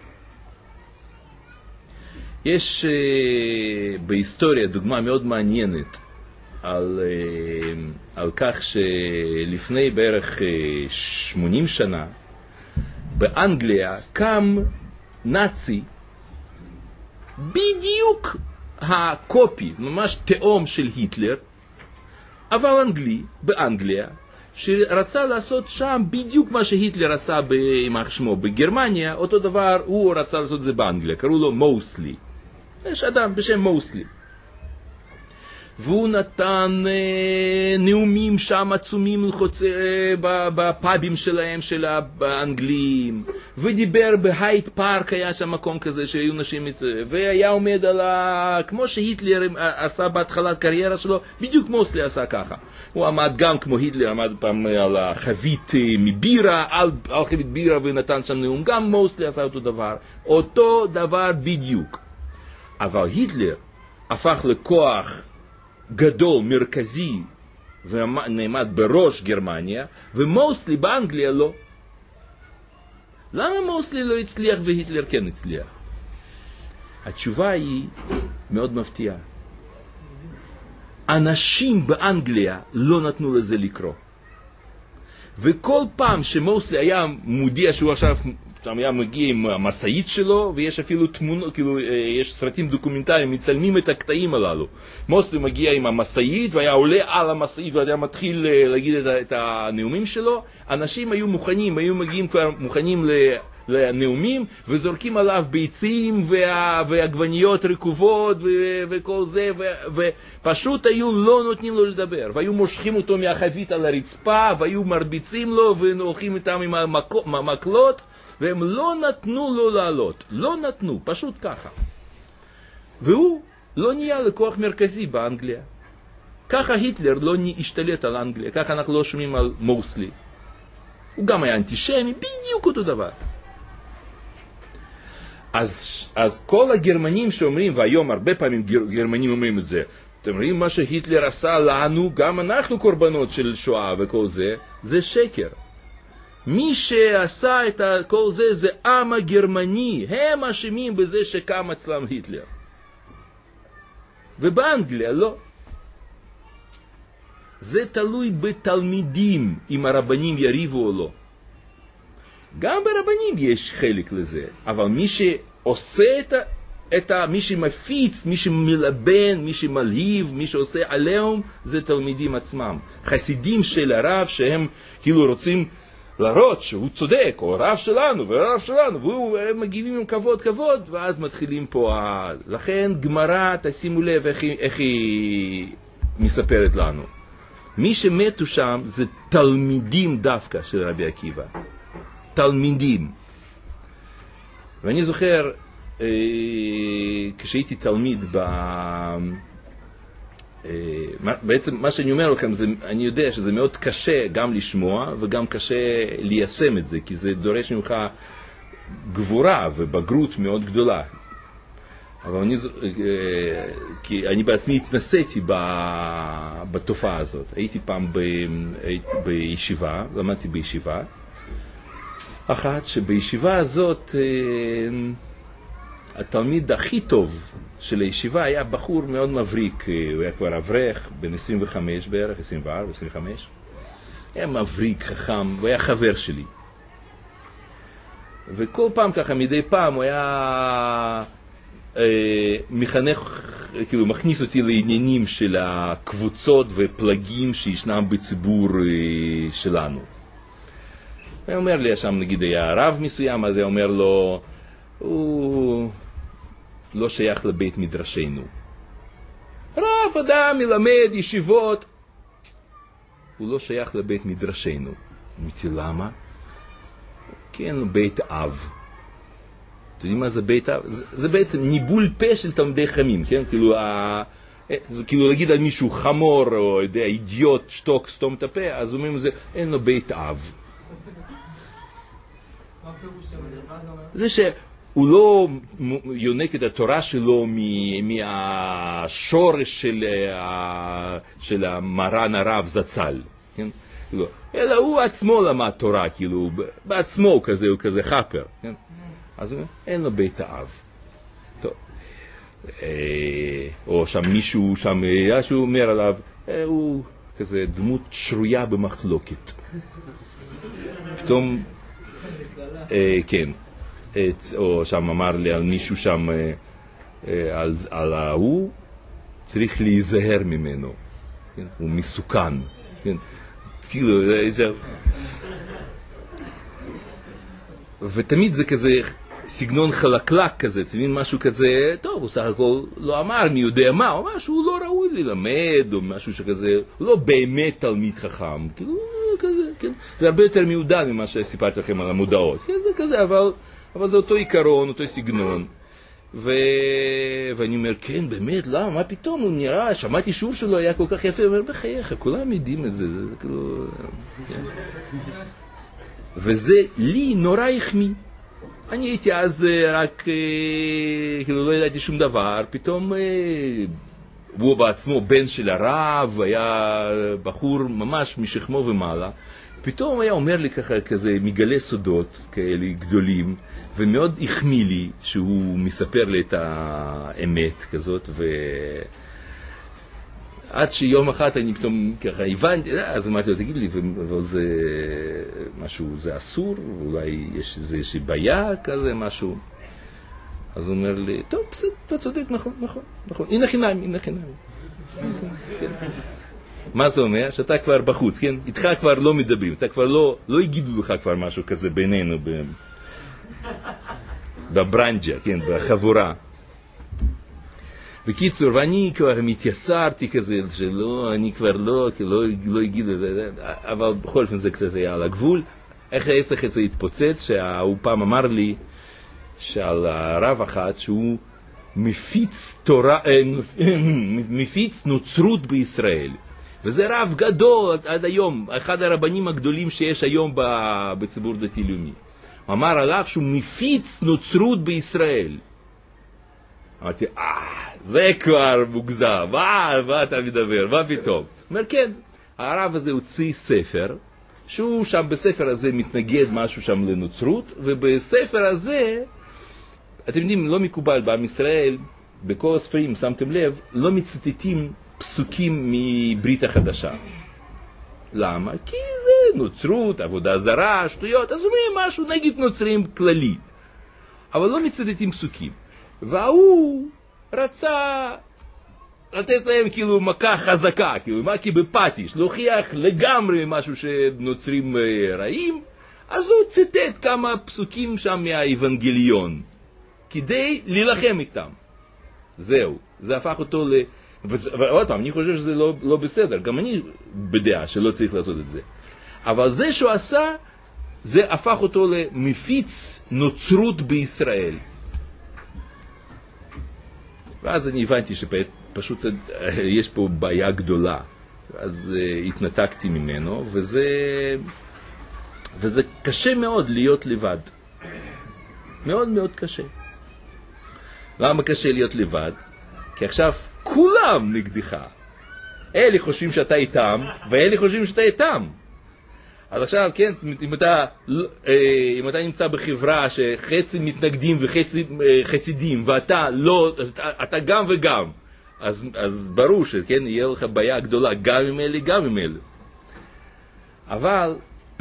יש uh, בהיסטוריה דוגמה מאוד מעניינת, על, על כך שלפני בערך שמונים שנה באנגליה קם נאצי בדיוק הקופי, ממש תאום של היטלר, אבל אנגלי באנגליה, שרצה לעשות שם בדיוק מה שהיטלר עשה עם שמו בגרמניה, אותו דבר הוא רצה לעשות זה באנגליה, קראו לו מוסלי. יש אדם בשם מוסלי. והוא נתן אה, נאומים שם עצומים לחוצ... אה, בפאבים שלהם, של האנגלים, ודיבר בהייט פארק, היה שם מקום כזה שהיו נשים, והיה עומד על ה... כמו שהיטלר עשה בהתחלת קריירה שלו, בדיוק מוסלי עשה ככה. הוא עמד גם כמו היטלר, עמד פעם על החבית מבירה, על, על חבית בירה ונתן שם נאום, גם מוסלי עשה אותו דבר, אותו דבר בדיוק. אבל היטלר הפך לכוח גדול, מרכזי, ונעמד בראש גרמניה, ומוסלי באנגליה לא. למה מוסלי לא הצליח והיטלר כן הצליח? התשובה היא מאוד מפתיעה. אנשים באנגליה לא נתנו לזה לקרוא. וכל פעם שמוסלי היה מודיע שהוא עכשיו שם היה מגיע עם המסעית שלו, ויש אפילו תמונות, כאילו, יש סרטים דוקומנטריים, מצלמים את הקטעים הללו. מוסלי מגיע עם המסעית, והיה עולה על המסעית, והיה מתחיל להגיד את, את הנאומים שלו. אנשים היו מוכנים, היו מגיעים כבר מוכנים לנאומים, וזורקים עליו ביצים, וה, ועגבניות רקובות, ו, וכל זה, ו, ופשוט היו לא נותנים לו לדבר, והיו מושכים אותו מהחבית על הרצפה, והיו מרביצים לו, והולכים איתם עם המקלות, והם לא נתנו לו לעלות, לא נתנו, פשוט ככה. והוא לא נהיה לכוח מרכזי באנגליה. ככה היטלר לא השתלט על אנגליה, ככה אנחנו לא שומעים על מוסלי. הוא גם היה אנטישמי, בדיוק אותו דבר. אז, אז כל הגרמנים שאומרים, והיום הרבה פעמים גרמנים אומרים את זה, אתם רואים מה שהיטלר עשה לנו, גם אנחנו קורבנות של שואה וכל זה, זה שקר. מי שעשה את כל זה זה עם הגרמני, הם אשמים בזה שקם אצלם היטלר. ובאנגליה לא. זה תלוי בתלמידים, אם הרבנים יריבו או לא. גם ברבנים יש חלק לזה, אבל מי שעושה את את ה, מי שמפיץ, מי שמלבן, מי שמלהיב, מי שעושה עליהם, זה תלמידים עצמם. חסידים של הרב שהם כאילו רוצים להראות שהוא צודק, או הרב שלנו, והרב שלנו, והם מגיבים עם כבוד כבוד, ואז מתחילים פה, ה... לכן גמרא, תשימו לב איך היא, איך היא מספרת לנו. מי שמתו שם זה תלמידים דווקא של רבי עקיבא. תלמידים. ואני זוכר, אה, כשהייתי תלמיד ב... אה, בעצם מה שאני אומר לכם, זה, אני יודע שזה מאוד קשה גם לשמוע וגם קשה ליישם את זה, כי זה דורש ממך גבורה ובגרות מאוד גדולה. אבל אני, כי אני בעצמי התנסיתי בתופעה הזאת. הייתי פעם ב, בישיבה, למדתי בישיבה, אחת שבישיבה הזאת התלמיד הכי טוב של הישיבה היה בחור מאוד מבריק, הוא היה כבר אברך, בן עשרים וחמש בערך, עשרים וארבע, עשרים וחמש. היה מבריק, חכם, הוא היה חבר שלי. וכל פעם ככה, מדי פעם הוא היה מחנך, כאילו מכניס אותי לעניינים של הקבוצות ופלגים שישנם בציבור שלנו. הוא אומר לי, שם נגיד היה רב מסוים, אז הוא אומר לו, הוא לא שייך לבית מדרשנו. רב אדם מלמד ישיבות, הוא לא שייך לבית מדרשנו. אמרתי, למה? כי אין לו בית אב. אתם יודעים מה זה בית אב? זה, זה בעצם ניבול פה של תלמידי חכמים, כן? כאילו, ה... זה כאילו להגיד על מישהו חמור או יודע, אידיוט, שתוק, סתום את הפה, אז אומרים זה, אין לו בית אב. זה שהוא לא יונק את התורה שלו מהשורש של, של המרן הרב זצ"ל, כן? אלא הוא עצמו למד תורה, כאילו, בעצמו כזה, הוא כזה חפר, כן? אז אין לו בית האב. טוב. או שם מישהו, שם היה שהוא אומר עליו, הוא כזה דמות שרויה במחלוקת. פתאום, כן, או שם אמר לי על מישהו שם, על ההוא, צריך להיזהר ממנו. הוא מסוכן. כאילו, ותמיד זה כזה סגנון חלקלק כזה, תבין משהו כזה, טוב, הוא סך הכל לא אמר מי יודע מה, או משהו לא ראוי ללמד, או משהו שכזה, הוא לא באמת תלמיד חכם, כאילו, כזה, כן, זה הרבה יותר מיודן ממה שסיפרתי לכם על המודעות, כן, זה כזה, אבל, אבל זה אותו עיקרון, אותו סגנון, ו... ואני אומר, כן, באמת, למה, מה פתאום, הוא נראה, שמעתי שיעור שלו, היה כל כך יפה, הוא אומר, בחייך, כולם יודעים את זה, זה כאילו, כן. וזה לי נורא החמיא. אני הייתי אז רק, כאילו לא ידעתי שום דבר, פתאום הוא בעצמו בן של הרב, היה בחור ממש משכמו ומעלה, פתאום הוא היה אומר לי ככה, כזה מגלה סודות כאלה גדולים, ומאוד החמיא לי שהוא מספר לי את האמת כזאת, ו... עד שיום אחת אני פתאום ככה הבנתי, אז אמרתי לו, תגיד לי, וזה משהו, זה אסור? אולי יש איזושהי בעיה כזה, משהו? אז הוא אומר לי, טוב, בסדר, אתה צודק, נכון, נכון, נכון. הנה חינם, הנה חינם. מה זה אומר? שאתה כבר בחוץ, כן? איתך כבר לא מדברים, אתה כבר לא, לא הגידו לך כבר משהו כזה בינינו, בברנג'ה, כן, בחבורה. בקיצור, ואני כבר מתייסרתי כזה, שלא, אני כבר לא, לא, לא אגיד את זה, אבל בכל אופן זה קצת היה על הגבול. איך העסק הזה התפוצץ, שהוא פעם אמר לי, שעל הרב אחת, שהוא מפיץ תורה, מפיץ נוצרות בישראל. וזה רב גדול עד היום, אחד הרבנים הגדולים שיש היום בציבור דתי-לאומי. הוא אמר עליו שהוא מפיץ נוצרות בישראל. אמרתי, אה, זה כבר מוגזם, מה, מה אתה מדבר, מה פתאום? הוא אומר, כן, הרב הזה הוציא ספר, שהוא שם בספר הזה מתנגד משהו שם לנוצרות, ובספר הזה, אתם יודעים, לא מקובל בעם ישראל, בכל הספרים, שמתם לב, לא מצטטים פסוקים מברית החדשה. למה? כי זה נוצרות, עבודה זרה, שטויות, אז אומרים משהו נגד נוצרים כללי. אבל לא מצטטים פסוקים. והוא רצה לתת להם כאילו מכה חזקה, כאילו מכה בפטיש, להוכיח לגמרי משהו שנוצרים רעים, אז הוא ציטט כמה פסוקים שם מהאבנגליון, כדי להילחם איתם. זהו, זה הפך אותו ל... ועוד פעם, אני חושב שזה לא, לא בסדר, גם אני בדעה שלא צריך לעשות את זה. אבל זה שהוא עשה, זה הפך אותו למפיץ נוצרות בישראל. ואז אני הבנתי שפשוט יש פה בעיה גדולה. אז uh, התנתקתי ממנו, וזה, וזה קשה מאוד להיות לבד. מאוד מאוד קשה. למה קשה להיות לבד? כי עכשיו כולם נגדך. אלה חושבים שאתה איתם, ואלה חושבים שאתה איתם. אז עכשיו, כן, אם אתה, אם אתה נמצא בחברה שחצי מתנגדים וחצי חסידים, ואתה לא, אתה גם וגם, אז, אז ברור שכן, יהיה לך בעיה גדולה גם עם אלה, גם עם אלה. אבל,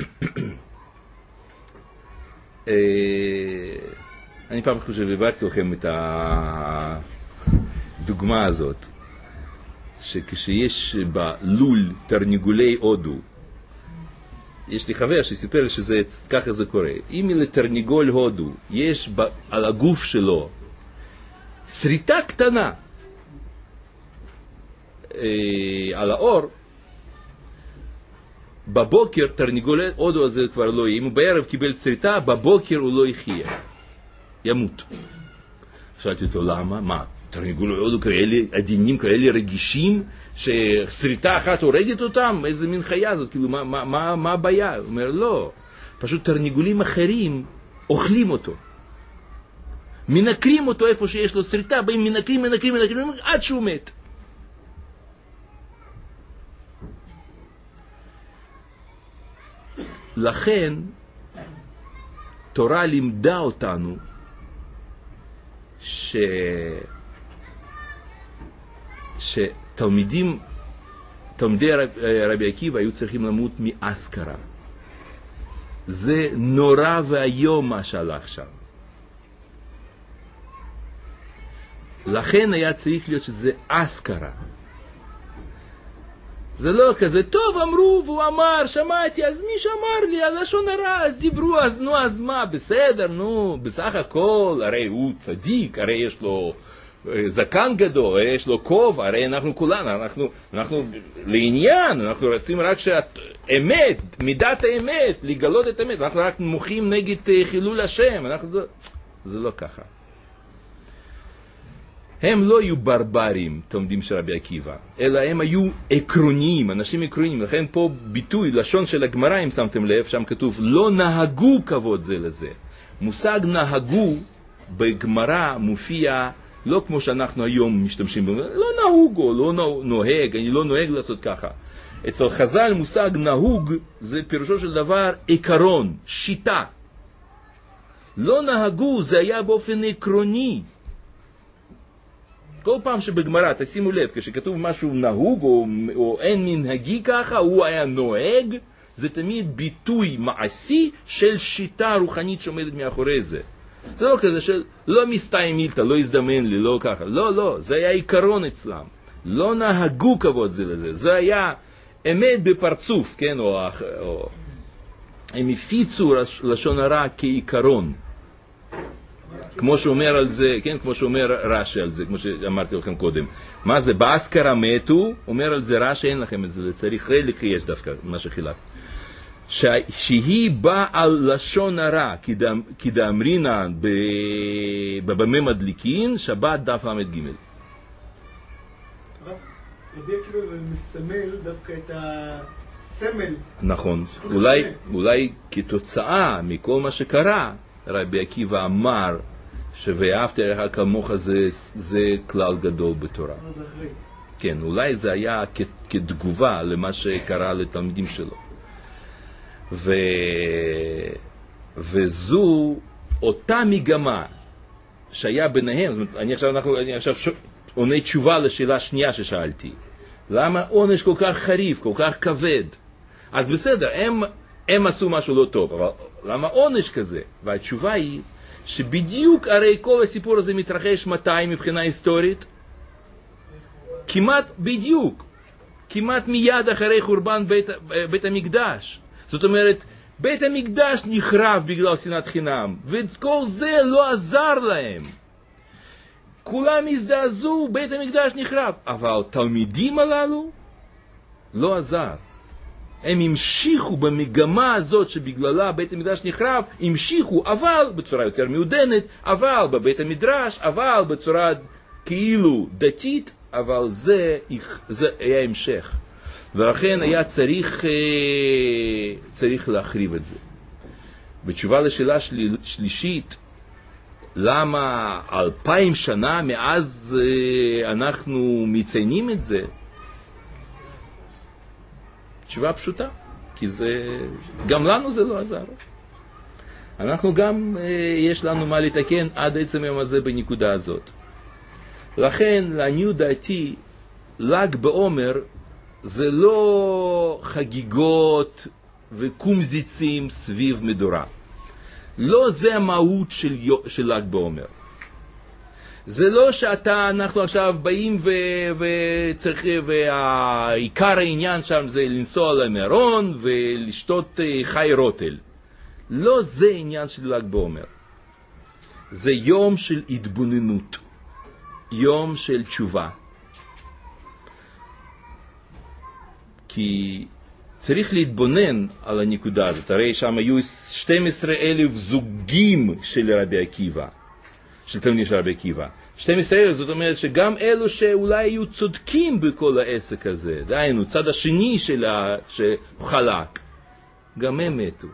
אני פעם חושב, הבאתי לכם את הדוגמה הזאת, שכשיש בלול תרנגולי הודו, יש לי חבר שסיפר שזה, ככה זה קורה. אם לתרנגול הודו יש ב, על הגוף שלו שריטה קטנה אה, על האור, בבוקר תרנגול הודו הזה כבר לא יהיה. אם הוא בערב קיבל שריטה, בבוקר הוא לא יחיה. ימות. שאלתי אותו, למה? מה? תרנגול הודו כאלה עדינים, כאלה רגישים, ששריטה אחת הורגת אותם? איזה מין חיה זאת? כאילו, מה, מה, מה, מה הבעיה? הוא אומר, לא. פשוט תרנגולים אחרים אוכלים אותו. מנקרים אותו איפה שיש לו שריטה, באים מנקרים, מנקרים, מנקרים, עד שהוא מת. לכן, תורה לימדה אותנו ש... שתלמידים, תלמידי רב, רבי עקיבא היו צריכים למות מאסכרה. זה נורא והיום מה שהלך שם. לכן היה צריך להיות שזה אסכרה. זה לא כזה, טוב אמרו והוא אמר, שמעתי, אז מי שאמר לי, הלשון הרע, אז דיברו, אז נו, אז מה, בסדר, נו, בסך הכל, הרי הוא צדיק, הרי יש לו זקן גדול, הרי יש לו כוב, הרי אנחנו כולנו, אנחנו, אנחנו לעניין, אנחנו רוצים רק שהאמת, מידת האמת, לגלות את האמת, אנחנו רק מוחים נגד חילול השם, אנחנו, זה לא ככה. הם לא היו ברברים, תלמידים של רבי עקיבא, אלא הם היו עקרוניים, אנשים עקרוניים. לכן פה ביטוי, לשון של הגמרא, אם שמתם לב, שם כתוב, לא נהגו כבוד זה לזה. מושג נהגו בגמרא מופיע לא כמו שאנחנו היום משתמשים בו, לא נהוג או לא נוהג, אני לא נוהג לעשות ככה. אצל חז"ל מושג נהוג זה פירושו של דבר עקרון, שיטה. לא נהגו זה היה באופן עקרוני. כל פעם שבגמרא, תשימו לב, כשכתוב משהו נהוג או, או אין מנהגי ככה, הוא היה נוהג, זה תמיד ביטוי מעשי של שיטה רוחנית שעומדת מאחורי זה. זה לא כזה של, לא מסתיים מילתא, לא הזדמן לי, לא ככה. לא, לא, זה היה עיקרון אצלם. לא נהגו כבוד זה לזה. זה היה אמת בפרצוף, כן, או, או הם הפיצו לשון הרע כעיקרון. כמו שאומר על זה, כן, כמו שאומר רש"י על זה, כמו שאמרתי לכם קודם. מה זה? באסכרה מתו, אומר על זה רש"י, אין לכם את זה, לצריך חלק יש דווקא, מה שחילק. שהיא באה על לשון הרע, כדאמרינן בבמה מדליקין, שבת דף למד ג'. רבי עקיבא מסמל דווקא את הסמל. נכון, אולי, אולי כתוצאה מכל מה שקרה, רבי עקיבא אמר ש"ואהבת לרעך כמוך" זה, זה כלל גדול בתורה. זה אחרי. כן, אולי זה היה כ, כתגובה למה שקרה לתלמידים שלו. ו... וזו אותה מגמה שהיה ביניהם. זאת אומרת, אני עכשיו, אנחנו, אני עכשיו ש... עונה תשובה לשאלה שנייה ששאלתי. למה עונש כל כך חריף, כל כך כבד? אז בסדר, הם... הם עשו משהו לא טוב, אבל למה עונש כזה? והתשובה היא שבדיוק הרי כל הסיפור הזה מתרחש מתי מבחינה היסטורית? כמעט בדיוק, כמעט מיד אחרי חורבן בית, בית המקדש. זאת אומרת, בית המקדש נחרב בגלל שנאת חינם, וכל זה לא עזר להם. כולם הזדעזעו, בית המקדש נחרב. אבל תלמידים הללו לא עזר. הם המשיכו במגמה הזאת שבגללה בית המקדש נחרב, המשיכו, אבל בצורה יותר מעודנת, אבל בבית המדרש, אבל בצורה כאילו דתית, אבל זה, זה היה המשך. ולכן היה צריך, צריך להחריב את זה. בתשובה לשאלה של, שלישית, למה אלפיים שנה מאז אנחנו מציינים את זה? תשובה פשוטה, כי זה, גם לנו זה לא עזר. אנחנו גם, יש לנו מה לתקן עד עצם היום הזה בנקודה הזאת. לכן, לעניות דעתי, ל"ג בעומר זה לא חגיגות וקומזיצים סביב מדורה. לא זה המהות של, של ל"ג בעומר. זה לא שאתה, אנחנו עכשיו באים ו, וצריכים, והעיקר העניין שם זה לנסוע למירון ולשתות חי רוטל. לא זה עניין של ל"ג בעומר. זה יום של התבוננות. יום של תשובה. כי צריך להתבונן על הנקודה הזאת. הרי שם היו שנים עשר אלף זוגים של רבי עקיבא, של תלמידים של רבי עקיבא. שנים עשר אלף, זאת אומרת שגם אלו שאולי היו צודקים בכל העסק הזה, דהיינו, צד השני שלה שחלק, גם הם מתו.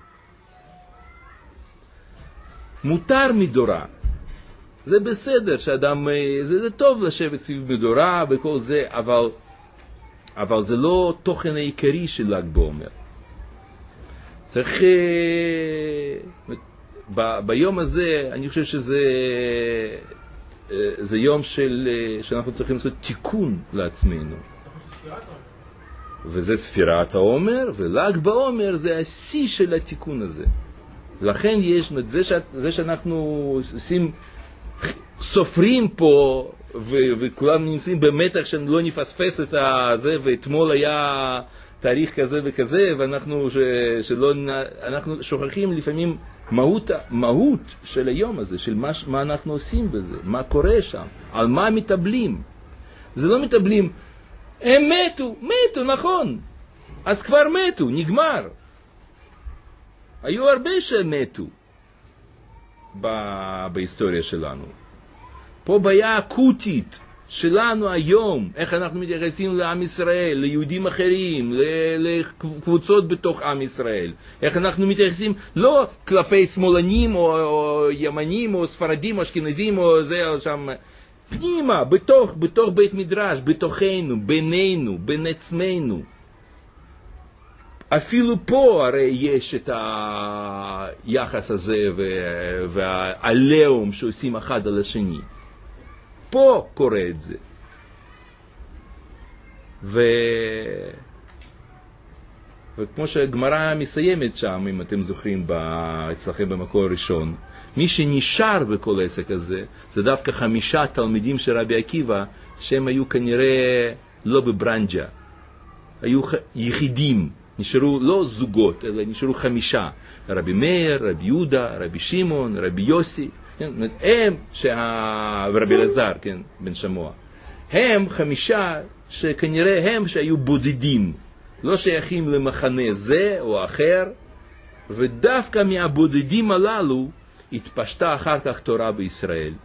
מותר מדורה. זה בסדר שאדם, זה, זה טוב לשבת סביב מדורה וכל זה, אבל, אבל זה לא תוכן העיקרי של ל"ג בעומר. צריך, ב, ביום הזה, אני חושב שזה זה יום של, שאנחנו צריכים לעשות תיקון לעצמנו. וזה ספירת העומר, ול"ג בעומר זה השיא של התיקון הזה. לכן יש, זה, ש, זה שאנחנו עושים, סופרים פה, ו- וכולם נמצאים במתח שלא נפספס את זה, ואתמול היה תאריך כזה וכזה, ואנחנו ש- שלא, אנחנו שוכחים לפעמים מהות, מהות של היום הזה, של מה, מה אנחנו עושים בזה, מה קורה שם, על מה מטבלים. זה לא מטבלים, הם מתו, מתו, נכון, אז כבר מתו, נגמר. היו הרבה שמתו ב- בהיסטוריה שלנו. פה בעיה אקוטית שלנו היום, איך אנחנו מתייחסים לעם ישראל, ליהודים אחרים, לקבוצות בתוך עם ישראל. איך אנחנו מתייחסים לא כלפי שמאלנים או, או ימנים או ספרדים או אשכנזים או זה או שם, פנימה, בתוך, בתוך בית מדרש, בתוכנו, בינינו, בין עצמנו. אפילו פה הרי יש את היחס הזה והעליהום שעושים אחד על השני. פה קורה את זה. ו... וכמו שהגמרא מסיימת שם, אם אתם זוכרים אצלכם במקור הראשון, מי שנשאר בכל העסק הזה, זה דווקא חמישה תלמידים של רבי עקיבא, שהם היו כנראה לא בברנג'ה. היו יחידים. נשארו לא זוגות, אלא נשארו חמישה. רבי מאיר, רבי יהודה, רבי שמעון, רבי יוסי. הם, שה... ורבי אלעזר, כן, בן שמוע. הם חמישה שכנראה הם שהיו בודדים. לא שייכים למחנה זה או אחר. ודווקא מהבודדים הללו התפשטה אחר כך תורה בישראל.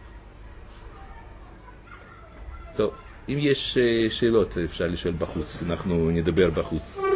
טוב, אם יש שאלות אפשר לשאול בחוץ. אנחנו נדבר בחוץ.